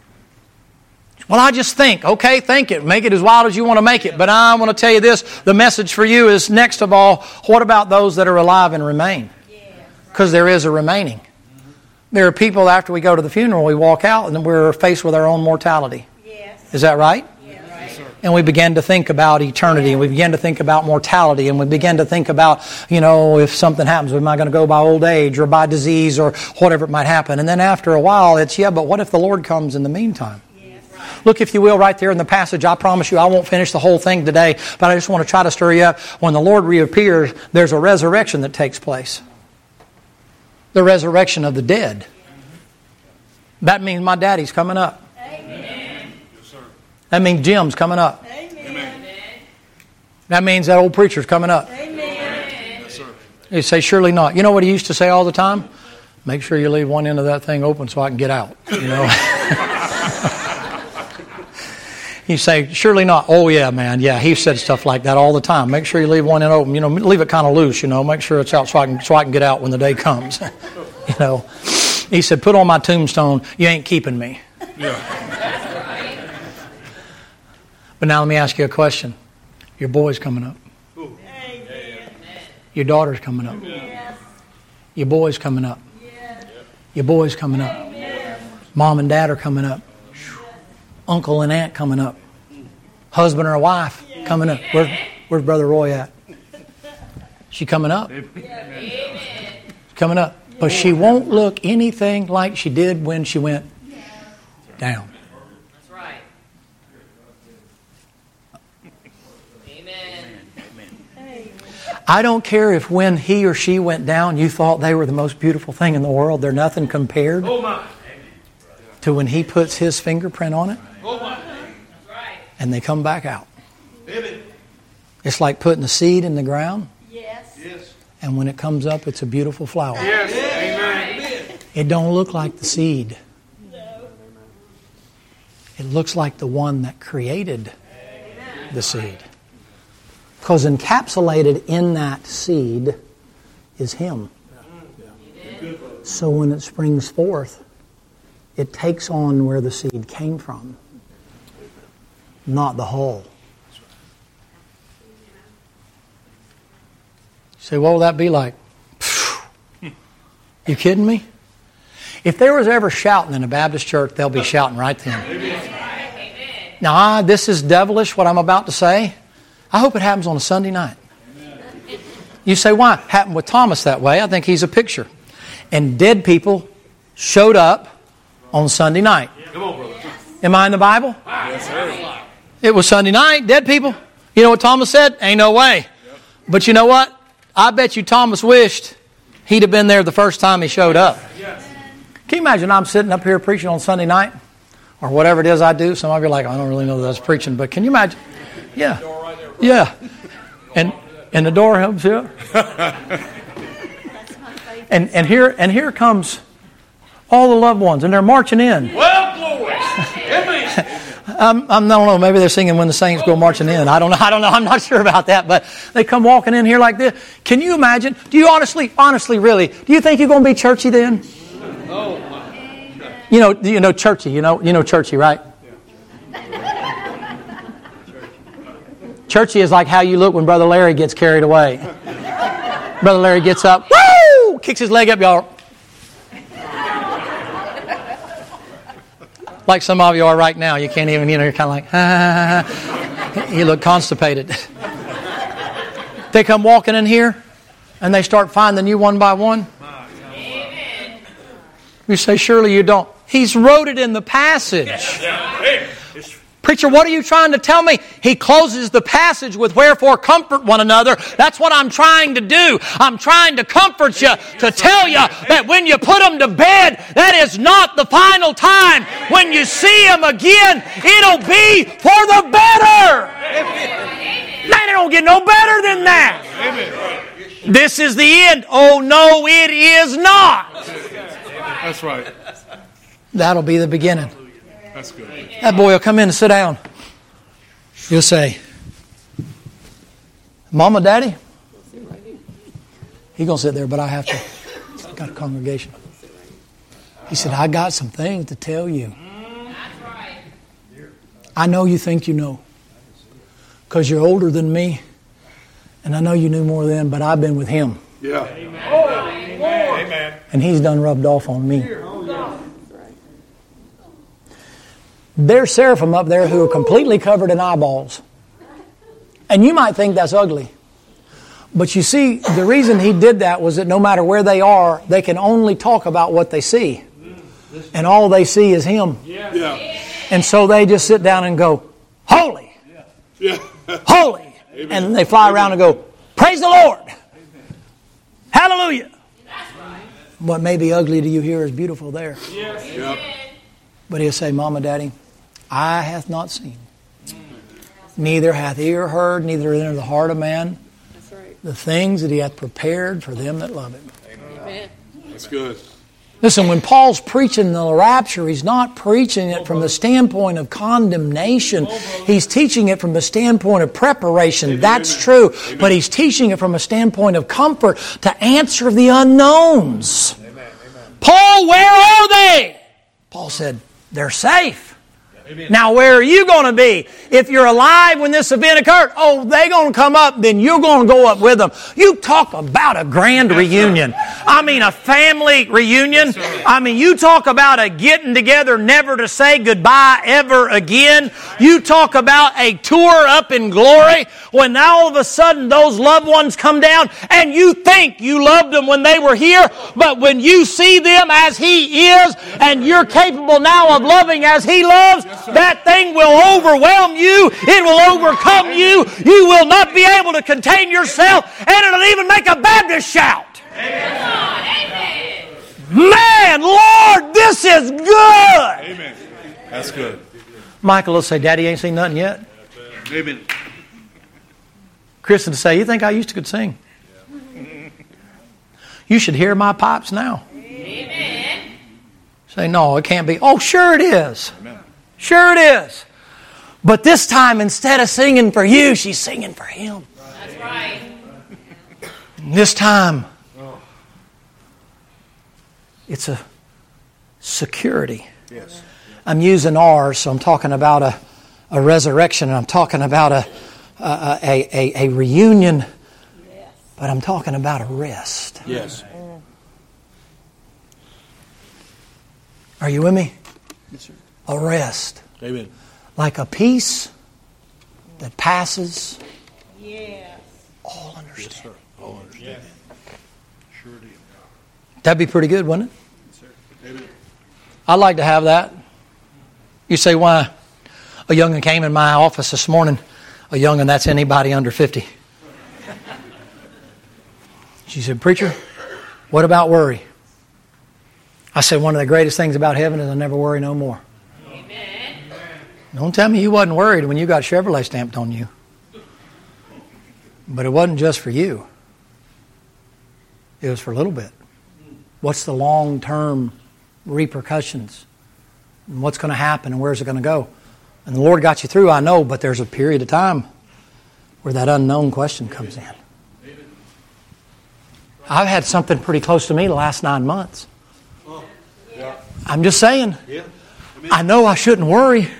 [SPEAKER 1] Well, I just think. Okay, think it. Make it as wild as you want to make it. But I want to tell you this. The message for you is, next of all, what about those that are alive and remain? Because there is a remaining. There are people, after we go to the funeral, we walk out and we're faced with our own mortality.
[SPEAKER 3] Yes.
[SPEAKER 1] Is that right?
[SPEAKER 3] Yes.
[SPEAKER 1] And we begin to think about eternity, and we begin to think about mortality, and we begin to think about, you know, if something happens, am I going to go by old age or by disease or whatever it might happen? And then after a while, it's, yeah, but what if the Lord comes in the meantime? Look, if you will, right there in the passage. I promise you I won't finish the whole thing today, but I just want to try to stir you up. When the Lord reappears, there's a resurrection that takes place. The resurrection of the dead. That means my daddy's coming up.
[SPEAKER 3] Amen.
[SPEAKER 1] That means Jim's coming up.
[SPEAKER 3] Amen.
[SPEAKER 1] That means that old preacher's coming up.
[SPEAKER 3] Amen.
[SPEAKER 1] You say, surely not. You know what he used to say all the time? Make sure you leave one end of that thing open so I can get out. You know. You say, surely not. Oh, yeah, man. Yeah, he said stuff like that all the time. Make sure you leave one end open. You know, leave it kind of loose, you know. Make sure it's out so I can, so I can get out when the day comes. You know. He said, put on my tombstone, you ain't keeping me.
[SPEAKER 2] Yeah.
[SPEAKER 1] But now let me ask you a question. Your boy's coming up.
[SPEAKER 3] Amen.
[SPEAKER 1] Your daughter's coming up. Your boy's coming up. Your boy's coming up. Mom and dad are coming up. Uncle and aunt coming up. Husband or wife coming up. Where, where's Brother Roy at? She coming up. Coming up. But she won't look anything like she did when she went down.
[SPEAKER 3] That's right. Amen.
[SPEAKER 1] I don't care if when he or she went down, you thought they were the most beautiful thing in the world. They're nothing compared to when he puts his fingerprint on it and they come back out. It's like putting a seed in the ground.
[SPEAKER 2] Yes.
[SPEAKER 1] And when it comes up, it's a beautiful flower.
[SPEAKER 2] Yes. Amen.
[SPEAKER 1] It don't look like the seed. It looks like the one that created the seed. Because encapsulated in that seed is Him. So when it springs forth, it takes on where the seed came from, not the whole. You say, what will that be like? You kidding me? If there was ever shouting in a Baptist church, they'll be shouting right then. Now, I, this is devilish, what I'm about to say. I hope it happens on a Sunday night. You say, why? It happened with Thomas that way. I think he's a picture. And dead people showed up on Sunday night.
[SPEAKER 2] Come on, brother.
[SPEAKER 1] Am I in the Bible?
[SPEAKER 2] Yes, sir.
[SPEAKER 1] It was Sunday night, dead people. You know what Thomas said? Ain't no way. But you know what? I bet you Thomas wished he'd have been there the first time he showed up. Can you imagine I'm sitting up here preaching on Sunday night? Or whatever it is I do. Some of you are like, I don't really know that I was preaching. But can you imagine? Yeah. Yeah. And and the door helps you. And and here and here comes all the loved ones, and they're marching in.
[SPEAKER 2] Well, glory. Amen.
[SPEAKER 1] Um, I don't know. Maybe they're singing "When the Saints Go Marching In." I don't know. I don't know. I'm not sure about that. But they come walking in here like this. Can you imagine? Do you honestly, honestly, really? Do you think you're going to be churchy then?
[SPEAKER 2] Oh,
[SPEAKER 1] You know, you know, churchy. You know, you know, churchy, right? Churchy is like how you look when Brother Larry gets carried away. Brother Larry gets up, woo, kicks his leg up, y'all. Like some of you are right now. You can't even, you know, you're kind of like, ah. You look constipated. They come walking in here, and they start finding you one by one. You say, surely you don't. He's wrote it in the passage. Preacher, what are you trying to tell me? He closes the passage with wherefore comfort one another. That's what I'm trying to do. I'm trying to comfort you, to tell you that when you put them to bed, that is not the final time. When you see them again, it'll be for the better. Man, it don't get no better than that. This is the end. Oh, no, it is not.
[SPEAKER 2] that's right.
[SPEAKER 1] That'll be the beginning.
[SPEAKER 2] That's good.
[SPEAKER 1] That boy will come in and sit down. You'll say, Mama, Daddy? He's going to sit there, but I have to. Got a congregation. He said, I got some things to tell you. I know you think you know. Because you're older than me. And I know you knew more then, but I've been with him.
[SPEAKER 2] Yeah. Amen.
[SPEAKER 1] And he's done rubbed off on me. There's seraphim up there who are completely covered in eyeballs. And you might think that's ugly. But you see, the reason he did that was that no matter where they are, they can only talk about what they see. And all they see is him.
[SPEAKER 2] Yeah.
[SPEAKER 1] And so they just sit down and go, holy,
[SPEAKER 2] Yeah.
[SPEAKER 1] holy. And they fly around and go, praise the Lord. Hallelujah. What may be ugly to you here is beautiful there.
[SPEAKER 2] Yep.
[SPEAKER 1] But he'll say, Mama, Daddy, eye hath not seen, neither hath ear heard, neither entered the heart of man, the things that he hath prepared for them that love him.
[SPEAKER 3] Amen.
[SPEAKER 2] That's good.
[SPEAKER 1] Listen, when Paul's preaching the rapture, he's not preaching it from the standpoint of condemnation. He's teaching it from the standpoint of preparation. That's true. But he's teaching it from a standpoint of comfort to answer the unknowns. Paul, where are they? Paul said, they're safe.
[SPEAKER 2] Amen.
[SPEAKER 1] Now, where are you going to be? If you're alive when this event occurred, oh, they're going to come up, then you're going to go up with them. You talk about a grand reunion. I mean, a family reunion. I mean, you talk about a getting together never to say goodbye ever again. You talk about a tour up in glory when now all of a sudden those loved ones come down and you think you loved them when they were here, but when you see them as He is and you're capable now of loving as He loves, that thing will overwhelm you. It will overcome you. You will not be able to contain yourself, and it'll even make a Baptist shout. Amen. Man, Lord, this is good.
[SPEAKER 2] Amen. That's good.
[SPEAKER 1] Michael will say, Daddy ain't seen nothing yet.
[SPEAKER 2] Amen.
[SPEAKER 1] Kristen will say, you think I used to could sing? You should hear my pipes now. Amen. Say, no, it can't be. Oh, sure it is.
[SPEAKER 2] Amen.
[SPEAKER 1] Sure it is. But this time, instead of singing for you, she's singing for Him.
[SPEAKER 3] That's right.
[SPEAKER 1] This time, it's a security.
[SPEAKER 2] Yes.
[SPEAKER 1] I'm using ours, so I'm talking about a, a resurrection, and I'm talking about a, a, a, a, a reunion, yes. But I'm talking about a rest.
[SPEAKER 2] Yes.
[SPEAKER 1] Are you with me?
[SPEAKER 2] Yes, sir.
[SPEAKER 1] A rest.
[SPEAKER 2] Amen.
[SPEAKER 1] Like a peace that passes
[SPEAKER 3] Yes.
[SPEAKER 1] all understanding.
[SPEAKER 2] Yes, sir. All understanding. Sure do.
[SPEAKER 1] That'd be pretty good, wouldn't it?
[SPEAKER 2] Yes, sir. Amen.
[SPEAKER 1] I'd like to have that. You say, why? A young'un came in my office this morning. A young'un, that's anybody under fifty. She said, Preacher, what about worry? I said, one of the greatest things about heaven is I never worry no more.
[SPEAKER 3] Amen.
[SPEAKER 1] Don't tell me you wasn't worried when you got Chevrolet stamped on you. But it wasn't just for you. It was for a little bit. What's the long-term repercussions? And what's going to happen and where's it going to go? And the Lord got you through, I know, but there's a period of time where that unknown question comes in. I've had something pretty close to me the last nine months.
[SPEAKER 2] Yeah.
[SPEAKER 1] I'm just saying.
[SPEAKER 2] Yeah. Amen.
[SPEAKER 1] I know I shouldn't worry.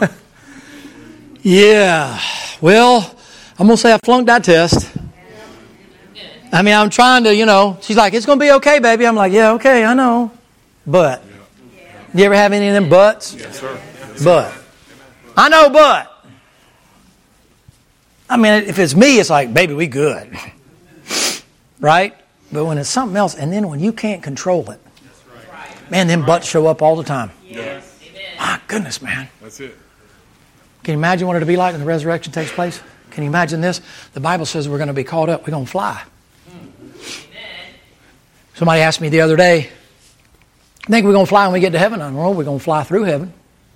[SPEAKER 1] Yeah. Well, I'm going to say I flunked that test. I mean, I'm trying to, you know, she's like, it's going to be okay, baby. I'm like, yeah, okay, I know. But, you ever have any of them buts?
[SPEAKER 2] Yes, sir. Yes,
[SPEAKER 1] But. I know, but. I mean, if it's me, it's like, baby, we good. Right? But when it's something else, and then when you can't control it, man, them butts show up all the time.
[SPEAKER 2] Yes.
[SPEAKER 1] My goodness, man.
[SPEAKER 2] That's it.
[SPEAKER 1] Can you imagine what it'll be like when the resurrection takes place? Can you imagine this? The Bible says we're going to be caught up. We're going to fly. Somebody asked me the other day, I think we're going to fly when we get to heaven. I don't know, we're going to fly through heaven.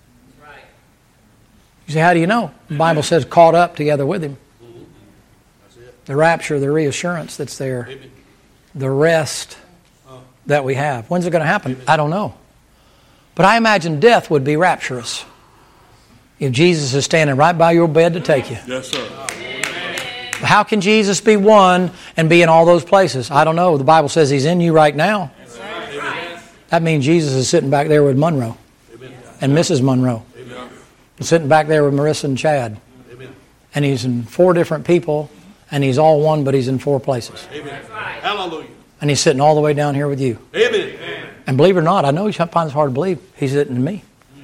[SPEAKER 1] You say, how do you know? The Bible says caught up together with Him. The rapture, the reassurance that's there. The rest that we have. When's it going to happen? I don't know. But I imagine death would be rapturous if Jesus is standing right by your bed to take you.
[SPEAKER 2] Yes, sir.
[SPEAKER 1] How can Jesus be one and be in all those places? I don't know. The Bible says He's in you right now. That means Jesus is sitting back there with Monroe and Missus Monroe. He's sitting back there with Marissa and Chad. And He's in four different people, and He's all one, but He's in four places.
[SPEAKER 2] Amen. Hallelujah.
[SPEAKER 1] And He's sitting all the way down here with you.
[SPEAKER 2] Amen.
[SPEAKER 1] And believe it or not, I know He finds it hard to believe, He's sitting in me.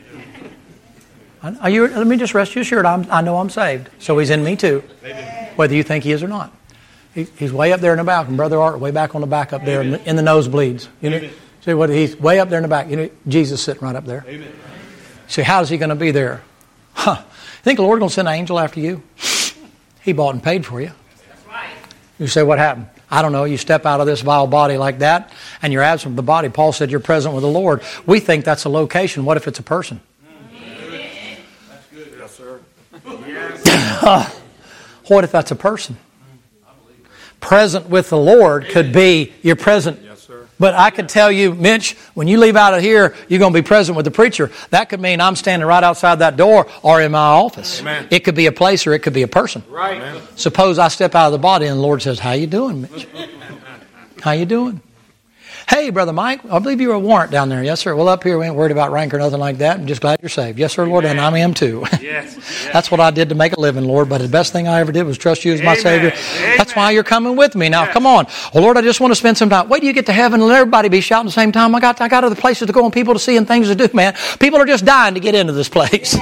[SPEAKER 1] Are you, let me just rest you assured, I'm, I know I'm saved. So He's in me too, whether you think He is or not. He, he's way up there in the back, and Brother Art way back on the back up there in the, in the nosebleeds. You know, see what He's way up there in the back. You know, Jesus sitting right up there.
[SPEAKER 2] Amen.
[SPEAKER 1] See, how's He going to be there? Huh. Think the Lord going to send an angel after you? He bought and paid for you. You say, what happened? I don't know. You step out of this vile body like that, and you're absent from the body. Paul said you're present with the Lord. We think that's a location. What if it's a person?
[SPEAKER 2] That's good. Yes, sir.
[SPEAKER 1] What if that's a person? Present with the Lord could be you're present.
[SPEAKER 2] Yes, sir.
[SPEAKER 1] But I could tell you, Mitch, when you leave out of here, you're going to be present with the preacher. That could mean I'm standing right outside that door or in my office.
[SPEAKER 2] Amen.
[SPEAKER 1] It could be a place or it could be a person.
[SPEAKER 2] Right. Amen.
[SPEAKER 1] Suppose I step out of the body and the Lord says, how you doing, Mitch? How you doing? Hey, Brother Mike, I believe you were a warrant down there. Yes, sir. Well, up here we ain't worried about rank or nothing like that. I'm just glad you're saved. Yes, sir, Lord, and I am too.
[SPEAKER 2] Yes. Yes.
[SPEAKER 1] That's what I did to make a living, Lord, but the best thing I ever did was trust you as my
[SPEAKER 2] Amen.
[SPEAKER 1] Savior.
[SPEAKER 2] Amen.
[SPEAKER 1] That's why you're coming with me. Now,
[SPEAKER 2] Yes.
[SPEAKER 1] come on. Well, Lord, I just want to spend some time. Wait till you get to heaven and let everybody be shouting at the same time. I got, I got other places to go and people to see and things to do, man. People are just dying to get into this place.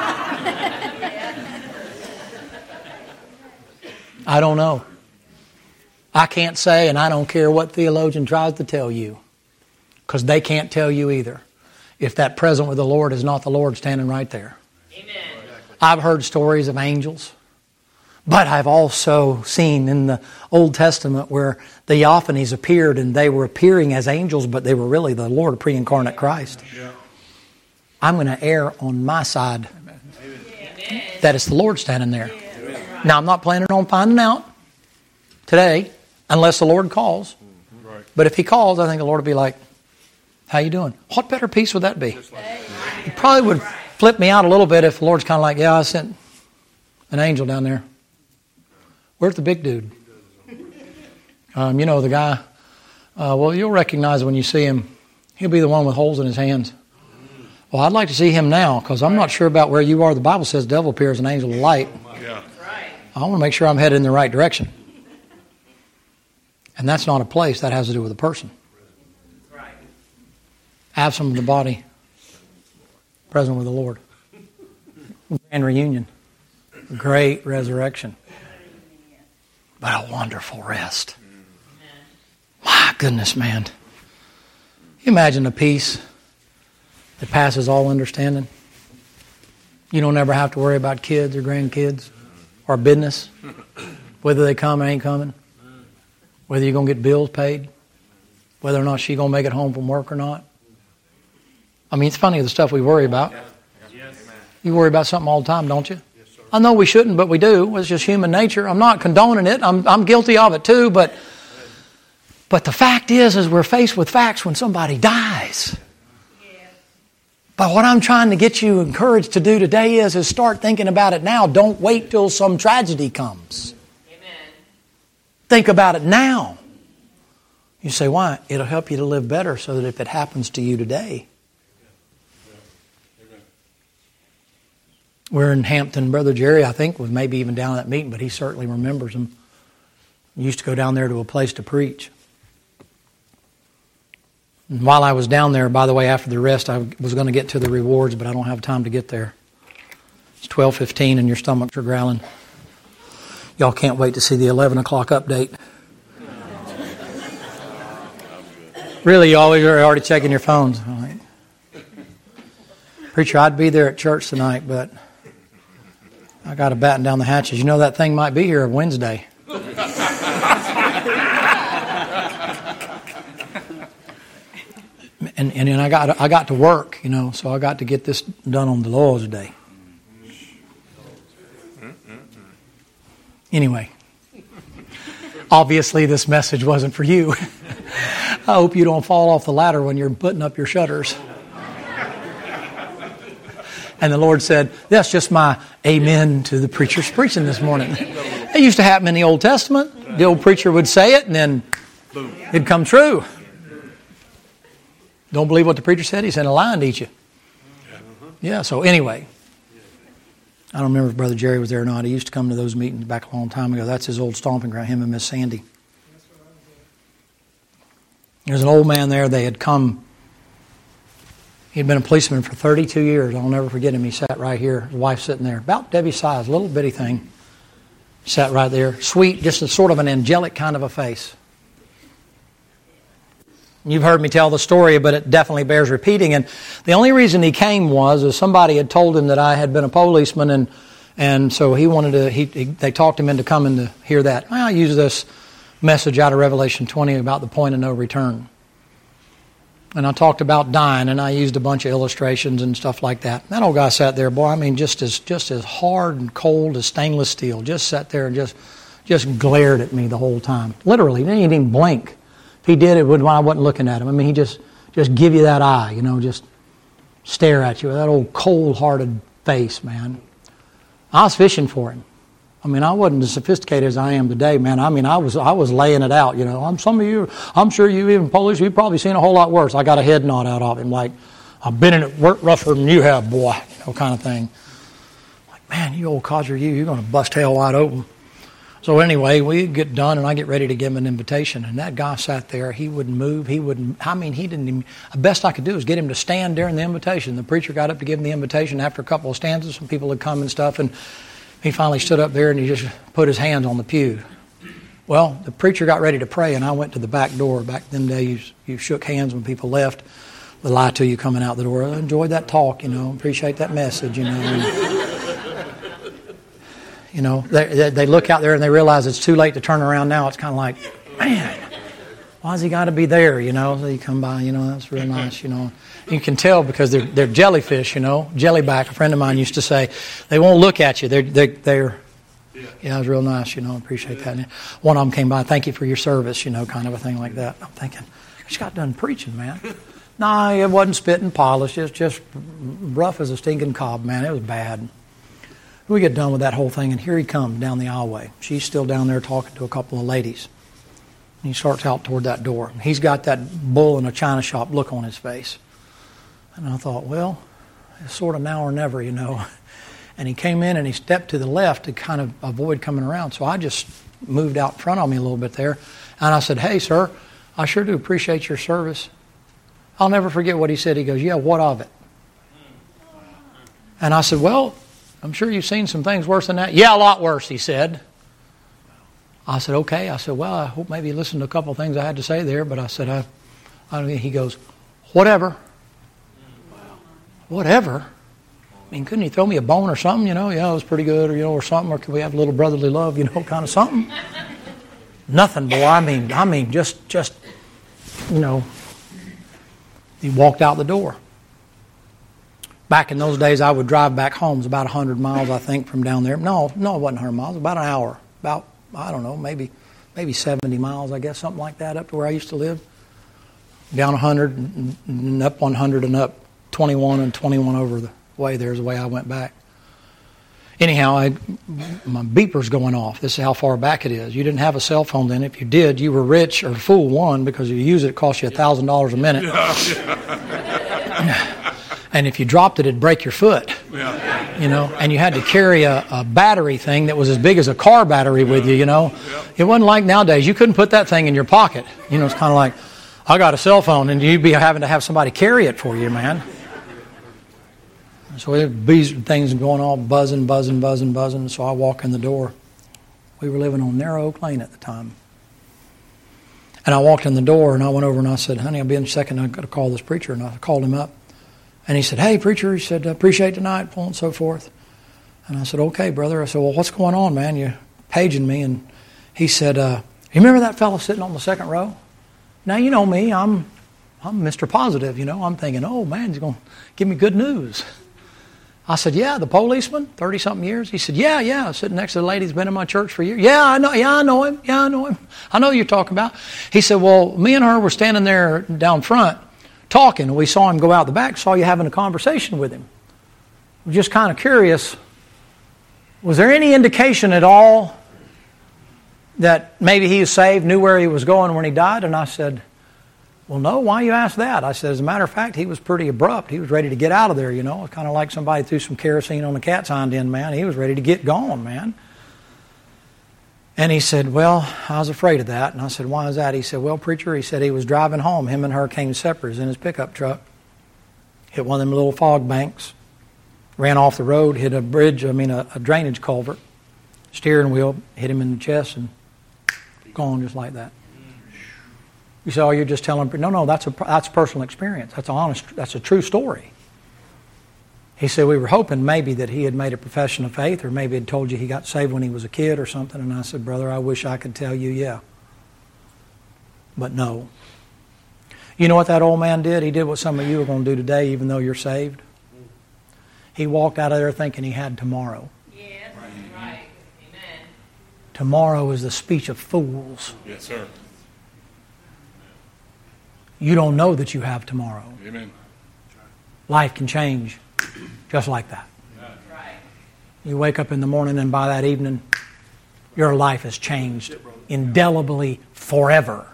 [SPEAKER 1] I don't know. I can't say, and I don't care what theologian tries to tell you, because they can't tell you either, if that present with the Lord is not the Lord standing right there.
[SPEAKER 3] Amen.
[SPEAKER 1] I've heard stories of angels, but I've also seen in the Old Testament where the theophanies appeared and they were appearing as angels, but they were really the Lord, pre-incarnate Christ.
[SPEAKER 2] Yeah.
[SPEAKER 1] I'm going to err on my side
[SPEAKER 3] Amen.
[SPEAKER 1] that it's the Lord standing there. Now, I'm not planning on finding out today unless the Lord calls.
[SPEAKER 2] Right.
[SPEAKER 1] But if He calls, I think the Lord will be like, how you doing? What better peace would that be? It probably would flip me out a little bit if the Lord's kind of like, yeah, I sent an angel down there. Where's the big dude? Um, you know, the guy, uh, well, you'll recognize when you see him. He'll be the one with holes in his hands. Well, I'd like to see him now because I'm not sure about where you are. The Bible says the devil appears an angel of light.
[SPEAKER 2] Yeah.
[SPEAKER 3] Right.
[SPEAKER 1] I want to make sure I'm headed in the right direction. And that's not a place. That has to do with a person.
[SPEAKER 3] Right.
[SPEAKER 1] Absent of the body, present with the Lord. Grand reunion. Great resurrection. But a wonderful rest. My goodness, man. You imagine a peace that passes all understanding. You don't ever have to worry about kids or grandkids or business, whether they come or ain't coming, whether you're going to get bills paid, whether or not she's going to make it home from work or not. I mean, it's funny the stuff we worry about. You worry about something all the time, don't you? I know we shouldn't, but we do. It's just human nature. I'm not condoning it. I'm, I'm guilty of it too, but but the fact is, is we're faced with facts when somebody dies. But what I'm trying to get you encouraged to do today is, is start thinking about it now. Don't wait till some tragedy comes.
[SPEAKER 3] Amen.
[SPEAKER 1] Think about it now. You say, why? It'll help you to live better so that if it happens to you today. We're in Hampton. Brother Jerry, I think, was maybe even down at that meeting, but he certainly remembers them. He used to go down there to a place to preach. And while I was down there, by the way, after the rest, I was going to get to the rewards, but I don't have time to get there. It's twelve fifteen and your stomachs are growling. Y'all can't wait to see the eleven o'clock update. Really, you always are already checking your phones. I'm like, preacher, I'd be there at church tonight, but I got to batten down the hatches. You know that thing might be here Wednesday. And and then I got I got to work, you know, so I got to get this done on the Lord's Day. Anyway, obviously this message wasn't for you. I hope you don't fall off the ladder when you're putting up your shutters. And the Lord said, that's just my amen to the preacher's preaching this morning. It used to happen in the Old Testament. The old preacher would say it and then it'd come true. Don't believe what the preacher said? He sent a lion to eat you. Yeah, so anyway. I don't remember if Brother Jerry was there or not. He used to come to those meetings back a long time ago. That's his old stomping ground, him and Miss Sandy. There's an old man there. They had come. He'd been a policeman for thirty-two years. I'll never forget him. He sat right here. His wife sitting there. About Debbie's size, little bitty thing. Sat right there. Sweet, just a sort of an angelic kind of a face. You've heard me tell the story, but it definitely bears repeating. And the only reason he came was is somebody had told him that I had been a policeman, and and so he wanted to. He, he they talked him into coming to hear that. I use this message out of Revelation twenty about the point of no return. And I talked about dying, and I used a bunch of illustrations and stuff like that. That old guy sat there, boy. I mean, just as just as hard and cold as stainless steel. Just sat there and just just glared at me the whole time. Literally, he didn't even blink. If he did, it would when I wasn't looking at him. I mean, he just, just give you that eye, you know, just stare at you with that old cold-hearted face, man. I was fishing for him. I mean, I wasn't as sophisticated as I am today, man. I mean, I was I was laying it out, you know. I'm some of you, I'm sure you even Polish, you've probably seen a whole lot worse. I got a head nod out of him, like, I've been in it rougher than you have, boy, you know, kind of thing. Like, man, you old codger, you, you're going to bust hell wide open. So anyway, we get done, and I get ready to give him an invitation. And that guy sat there. He wouldn't move. He wouldn't. I mean, he didn't even. The best I could do was get him to stand during the invitation. The preacher got up to give him the invitation. After a couple of stanzas, some people had come and stuff, and he finally stood up there and he just put his hands on the pew. Well, the preacher got ready to pray, and I went to the back door. Back then, days you shook hands when people left. They lie to you coming out the door. I enjoyed that talk, you know. Appreciate that message, you know. And, You know, they, they look out there and they realize it's too late to turn around now. It's kind of like, man, why's he got to be there, you know? So you come by, you know, that's real nice, you know. You can tell because they're they're jellyfish, you know. Jellyback, a friend of mine used to say, they won't look at you. They're, they're, they're yeah, it was real nice, you know. Appreciate that. And one of them came by, thank you for your service, you know, kind of a thing like that. I'm thinking, I just got done preaching, man. Nah, it wasn't spit and polish. It was just rough as a stinking cob, man. It was bad. We get done with that whole thing, and here he comes down the aisleway. She's still down there talking to a couple of ladies. And he starts out toward that door. He's got that bull in a china shop look on his face. And I thought, well, it's sort of now or never, you know. And he came in and he stepped to the left to kind of avoid coming around. So I just moved out in front of me a little bit there. And I said, hey, sir, I sure do appreciate your service. I'll never forget what he said. He goes, yeah, what of it? And I said, well, I'm sure you've seen some things worse than that. Yeah, a lot worse, he said. I said, okay. I said, well, I hope maybe you listened to a couple of things I had to say there. But I said, I, I don't think. He goes, whatever. Whatever? I mean, couldn't he throw me a bone or something, you know? Yeah, it was pretty good, or, you know, or something. Or could we have a little brotherly love, you know, kind of something? Nothing, boy. I mean, I mean, just, just, you know, he walked out the door. Back in those days, I would drive back home. It was about one hundred miles, I think, from down there. No, no, it wasn't one hundred miles. About an hour. About, I don't know, maybe maybe seventy miles, I guess, something like that, up to where I used to live. Down one hundred and, and up one hundred and up twenty-one and twenty-one over the way. There's the way I went back. Anyhow, I, my beeper's going off. This is how far back it is. You didn't have a cell phone then. If you did, you were rich or fool, one, because if you use it, it cost you one thousand dollars a minute. And if you dropped it, it'd break your foot, yeah. You know. And you had to carry a, a battery thing that was as big as a car battery with you, you know. Yeah. It wasn't like nowadays. You couldn't put that thing in your pocket. You know, it's kind of like, I got a cell phone, and you'd be having to have somebody carry it for you, man. So these things going on, buzzing, buzzing, buzzing, buzzing. So I walk in the door. We were living on Narrow Oak Lane at the time. And I walked in the door, and I went over and I said, honey, I'll be in a second. I've got to call this preacher. And I called him up. And he said, hey, preacher, he said, appreciate tonight, and so forth. And I said, okay, brother. I said, well, what's going on, man? You're paging me. And he said, uh, you remember that fellow sitting on the second row? Now, you know me. I'm I'm Mister Positive, you know. I'm thinking, oh, man, he's going to give me good news. I said, yeah, the policeman, thirty-something years. He said, yeah, yeah, sitting next to the lady who's been in my church for years. Yeah, I know, yeah, I know him. Yeah, I know him. I know who you're talking about. He said, well, me and her were standing there down front, talking. We saw him go out the back, saw you having a conversation with him. We're just kind of curious. Was there any indication at all that maybe he was saved, knew where he was going when he died? And I said, well, no, why you ask that? I said, as a matter of fact, he was pretty abrupt. He was ready to get out of there, you know. It's kind of like somebody threw some kerosene on the cat's hind end, man. He was ready to get gone, man. And he said, well, I was afraid of that. And I said, why is that? He said, well, preacher, he said he was driving home. Him and her came separate in his pickup truck. Hit one of them little fog banks. Ran off the road, hit a bridge, I mean a, a drainage culvert. Steering wheel hit him in the chest and gone just like that. You say, oh, you're just telling... No, no, that's a, that's personal experience. That's an honest, that's a true story. He said, we were hoping maybe that he had made a profession of faith, or maybe had told you he got saved when he was a kid or something. And I said, brother, I wish I could tell you, yeah. But no. You know what that old man did? He did what some of you are going to do today, even though you're saved. He walked out of there thinking he had tomorrow.
[SPEAKER 3] Yes, right. Amen.
[SPEAKER 1] Tomorrow is the speech of fools.
[SPEAKER 2] Yes, sir.
[SPEAKER 1] You don't know that you have tomorrow.
[SPEAKER 2] Amen.
[SPEAKER 1] Life can change just like that.
[SPEAKER 3] Right.
[SPEAKER 1] You wake up in the morning and by that evening, your life is changed indelibly forever.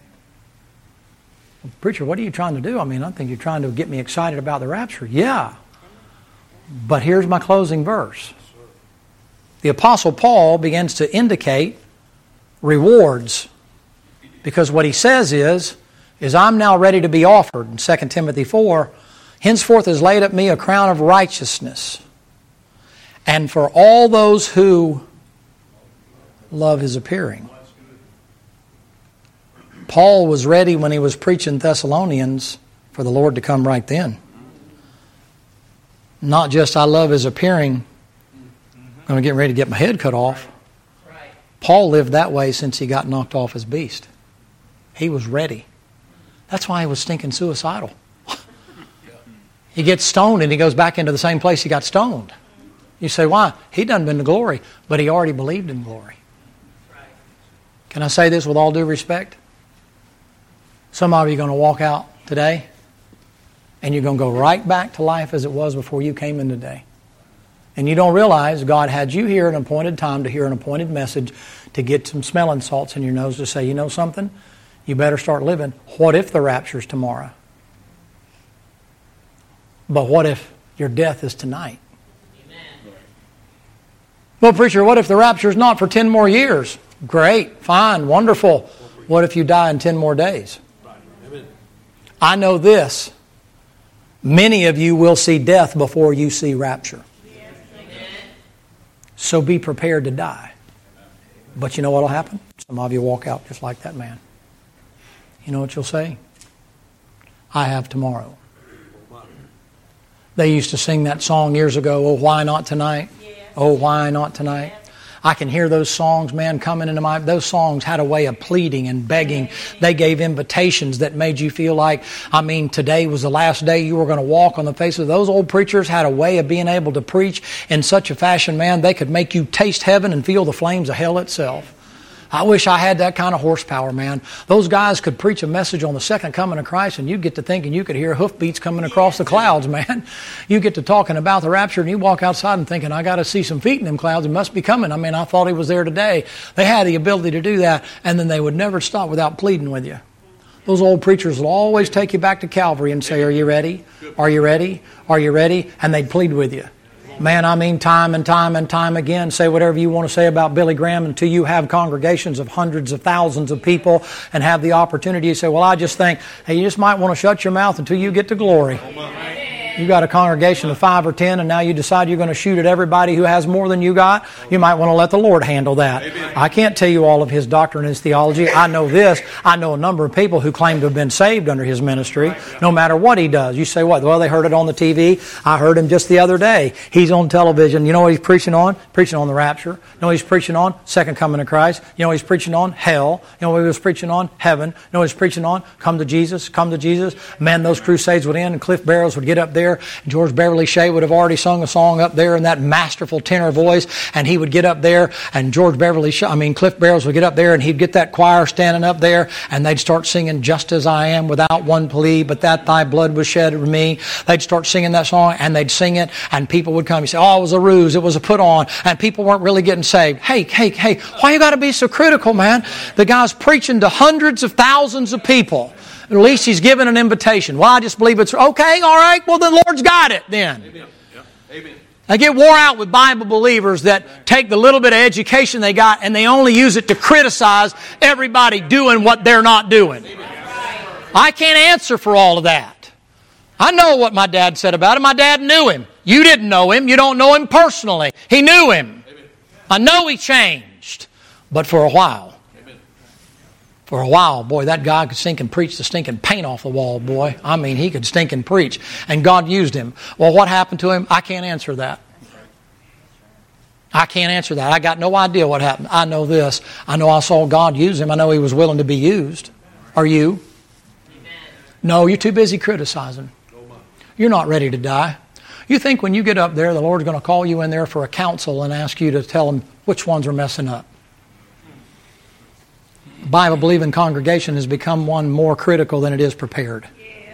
[SPEAKER 1] Well, preacher, what are you trying to do? I mean, I think you're trying to get me excited about the rapture. Yeah. But here's my closing verse. The Apostle Paul begins to indicate rewards, because what he says is, is I'm now ready to be offered. In Second Timothy four, henceforth is laid up me a crown of righteousness, and for all those who love His appearing. Paul was ready when he was preaching Thessalonians for the Lord to come right then. Not just I love His appearing, I'm going to get ready to get my head cut off.
[SPEAKER 3] Right.
[SPEAKER 1] Paul lived that way since he got knocked off his beast. He was ready. That's why he was stinking suicidal. He gets stoned and he goes back into the same place he got stoned. You say, why? He done been to glory, but he already believed in glory.
[SPEAKER 3] Right.
[SPEAKER 1] Can I say this with all due respect? Some of you are going to walk out today and you're going to go right back to life as it was before you came in today. And you don't realize God had you here at an appointed time to hear an appointed message, to get some smelling salts in your nose to say, you know something? You better start living. What if the rapture's tomorrow? But what if your death is tonight?
[SPEAKER 3] Amen.
[SPEAKER 1] Well, preacher, what if the rapture's not for ten more years? Great, fine, wonderful. What if you die in ten more days? I know this. Many of you will see death before you see rapture. So be prepared to die. But you know what will happen? Some of you walk out just like that man. You know what you'll say? I have tomorrow. They used to sing that song years ago, oh, why not tonight? Oh, why not tonight? I can hear those songs, man, coming into my... Those songs had a way of pleading and begging. They gave invitations that made you feel like, I mean, today was the last day you were going to walk on the face of... Those old preachers had a way of being able to preach in such a fashion, man, they could make you taste heaven and feel the flames of hell itself. I wish I had that kind of horsepower, man. Those guys could preach a message on the second coming of Christ and you get to thinking you could hear hoofbeats coming across the clouds, man. You get to talking about the rapture and you walk outside and thinking, I got to see some feet in them clouds. It must be coming. I mean, I thought He was there today. They had the ability to do that, and then they would never stop without pleading with you. Those old preachers will always take you back to Calvary and say, are you ready? Are you ready? Are you ready? And they'd plead with you. Man, I mean, time and time and time again, say whatever you want to say about Billy Graham until you have congregations of hundreds of thousands of people and have the opportunity to say, well, I just think, hey, you just might want to shut your mouth until you get to glory. You got a congregation of five or ten and now you decide you're going to shoot at everybody who has more than you got. You might want to let the Lord handle that. Amen. I can't tell you all of His doctrine and His theology. I know this. I know a number of people who claim to have been saved under His ministry, no matter what He does. You say what? Well, they heard it on the T V. I heard him just the other day. He's on television. You know what he's preaching on? Preaching on the rapture. You know what he's preaching on? Second coming of Christ. You know what he's preaching on? Hell. You know what he was preaching on? Heaven. You know what he's preaching on? Come to Jesus. Come to Jesus. Man, those crusades would end and Cliff Barrows would get up there. George Beverly Shea would have already sung a song up there in that masterful tenor voice, and he would get up there, and George Beverly Shea, I mean Cliff Barrows would get up there, and he'd get that choir standing up there, and they'd start singing "Just as I am, without one plea, but that Thy blood was shed for me." They'd start singing that song, and they'd sing it, and people would come and say, "Oh, it was a ruse, it was a put on," and people weren't really getting saved. Hey, hey, hey! Why you got to be so critical, man? The guy's preaching to hundreds of thousands of people. At least he's given an invitation. Well, I just believe it's okay, all right, well, the Lord's got it then.
[SPEAKER 2] Amen. Yep. Amen.
[SPEAKER 1] I get wore out with Bible believers that take the little bit of education they got and they only use it to criticize everybody doing what they're not doing. I can't answer for all of that. I know what my dad said about him. My dad knew him. You didn't know him. You don't know him personally. He knew him. I know he changed, but for a while. For a while, boy, that guy could stink and preach the stinking paint off the wall, boy. I mean, he could stink and preach. And God used him. Well, what happened to him? I can't answer that. I can't answer that. I got no idea what happened. I know this. I know I saw God use him. I know he was willing to be used. Are you? No, you're too busy criticizing. You're not ready to die. You think when you get up there, the Lord's going to call you in there for a counsel and ask you to tell him which ones are messing up. Bible-believing congregation has become one more critical than it is prepared.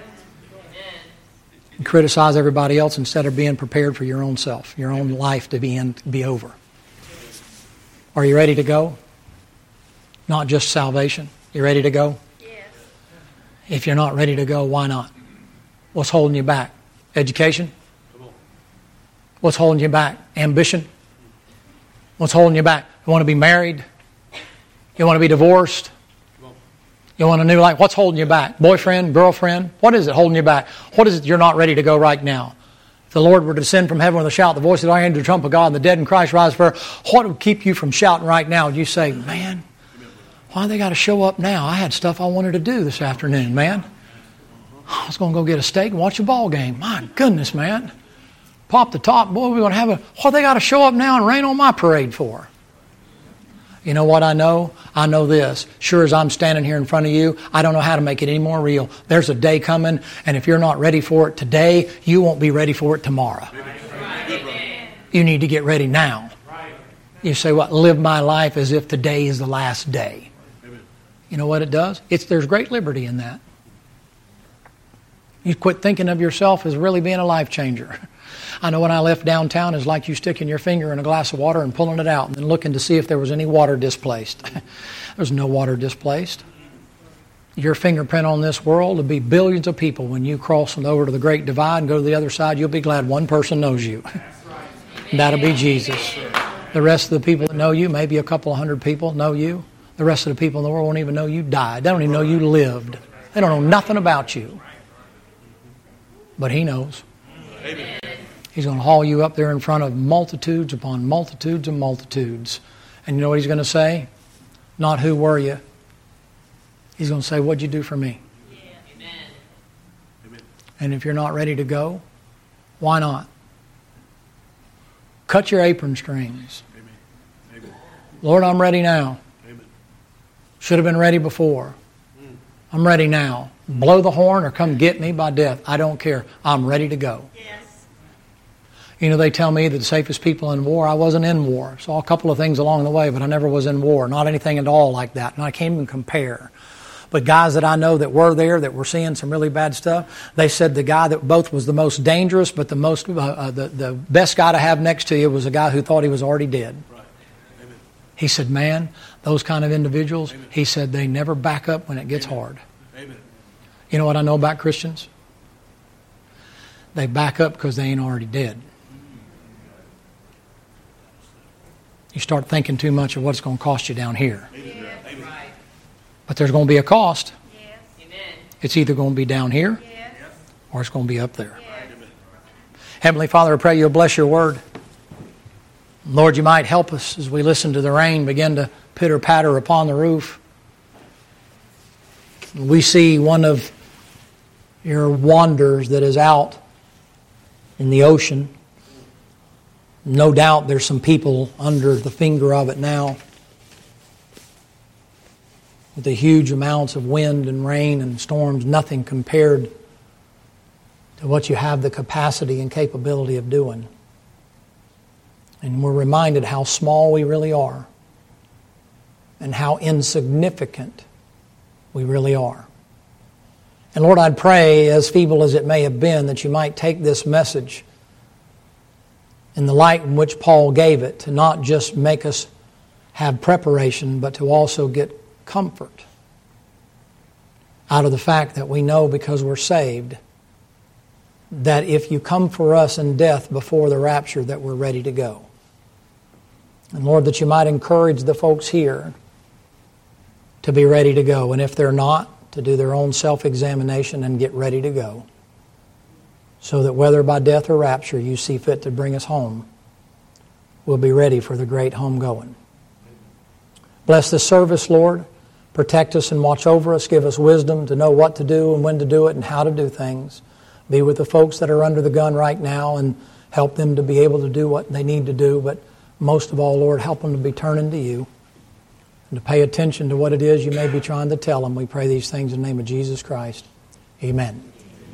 [SPEAKER 1] You criticize everybody else instead of being prepared for your own self, your own life to be in, be over. Are you ready to go? Not just salvation. You ready to go?
[SPEAKER 3] Yes.
[SPEAKER 1] If you're not ready to go, why not? What's holding you back? Education? What's holding you back? Ambition? What's holding you back? You want to be married? You want to be divorced? You want a new life? What's holding you back? Boyfriend? Girlfriend? What is it holding you back? What is it you're not ready to go right now? If the Lord were to descend from heaven with a shout, the voice of the archangel, the trump of God, and the dead in Christ rise forever, what would keep you from shouting right now? Would you say, man, why they got to show up now? I had stuff I wanted to do this afternoon, man. I was going to go get a steak and watch a ball game. My goodness, man. Pop the top. Boy, we're going to have a... What they got to show up now and rain on my parade for? You know what I know? I know this. Sure as I'm standing here in front of you, I don't know how to make it any more real. There's a day coming, and if you're not ready for it today, you won't be ready for it tomorrow.
[SPEAKER 3] Amen.
[SPEAKER 1] You need to get ready now. You say, what? Live my life as if today is the last day. You know what it does? It's there's great liberty in that. You quit thinking of yourself as really being a life changer. I know when I left downtown, it's like you sticking your finger in a glass of water and pulling it out and then looking to see if there was any water displaced. There's no water displaced. Your fingerprint on this world will be billions of people. When you cross over to the Great Divide and go to the other side, you'll be glad one person knows you. That'll be Jesus. The rest of the people that know you, maybe a couple of hundred people know you. The rest of the people in the world won't even know you died. They don't even know you lived. They don't know nothing about you. But He knows.
[SPEAKER 2] Amen.
[SPEAKER 1] He's going to haul you up there in front of multitudes upon multitudes and multitudes. And you know what He's going to say? Not who were you. He's going to say, what'd you do for me?
[SPEAKER 3] Yeah. Amen.
[SPEAKER 1] And if you're not ready to go, why not? Cut your apron strings.
[SPEAKER 2] Amen. Amen.
[SPEAKER 1] Lord, I'm ready now.
[SPEAKER 2] Amen.
[SPEAKER 1] Should have been ready before. I'm ready now. Blow the horn or come get me by death. I don't care. I'm ready to go.
[SPEAKER 3] Yes.
[SPEAKER 1] You know, they tell me that the safest people in war, I wasn't in war. Saw a couple of things along the way, but I never was in war. Not anything at all like that. And I can't even compare. But guys that I know that were there, that were seeing some really bad stuff, they said the guy that both was the most dangerous, but the most, uh, uh, the, the best guy to have next to you was a guy who thought he was already dead.
[SPEAKER 2] Right. Amen.
[SPEAKER 1] He said, man, those kind of individuals, Amen. He said, they never back up when it gets
[SPEAKER 2] Amen.
[SPEAKER 1] hard.
[SPEAKER 2] Amen.
[SPEAKER 1] You know what I know about Christians? They back up because they ain't already dead. You start thinking too much of what it's going to cost you down here.
[SPEAKER 3] Yes. Right.
[SPEAKER 1] But there's going to be a cost.
[SPEAKER 3] Yes. Amen.
[SPEAKER 1] It's either going to be down here
[SPEAKER 3] Yes.
[SPEAKER 1] or it's going to be up there.
[SPEAKER 3] Yes.
[SPEAKER 1] Heavenly Father, I pray You'll bless Your word. Lord, You might help us as we listen to the rain begin to pitter-patter upon the roof. We see one of Your wonders that is out in the ocean. No doubt there's some people under the finger of it now. With the huge amounts of wind and rain and storms, nothing compared to what You have the capacity and capability of doing. And we're reminded how small we really are and how insignificant we really are. And Lord, I'd pray, as feeble as it may have been, that You might take this message in the light in which Paul gave it, to not just make us have preparation, but to also get comfort out of the fact that we know, because we're saved, that if You come for us in death before the rapture, that we're ready to go. And Lord, that You might encourage the folks here to be ready to go. And if they're not, to do their own self-examination and get ready to go. So that whether by death or rapture You see fit to bring us home, we'll be ready for the great homegoing. Bless this service, Lord. Protect us and watch over us. Give us wisdom to know what to do and when to do it and how to do things. Be with the folks that are under the gun right now and help them to be able to do what they need to do. But most of all, Lord, help them to be turning to You and to pay attention to what it is You may be trying to tell them. We pray these things in the name of Jesus Christ. Amen.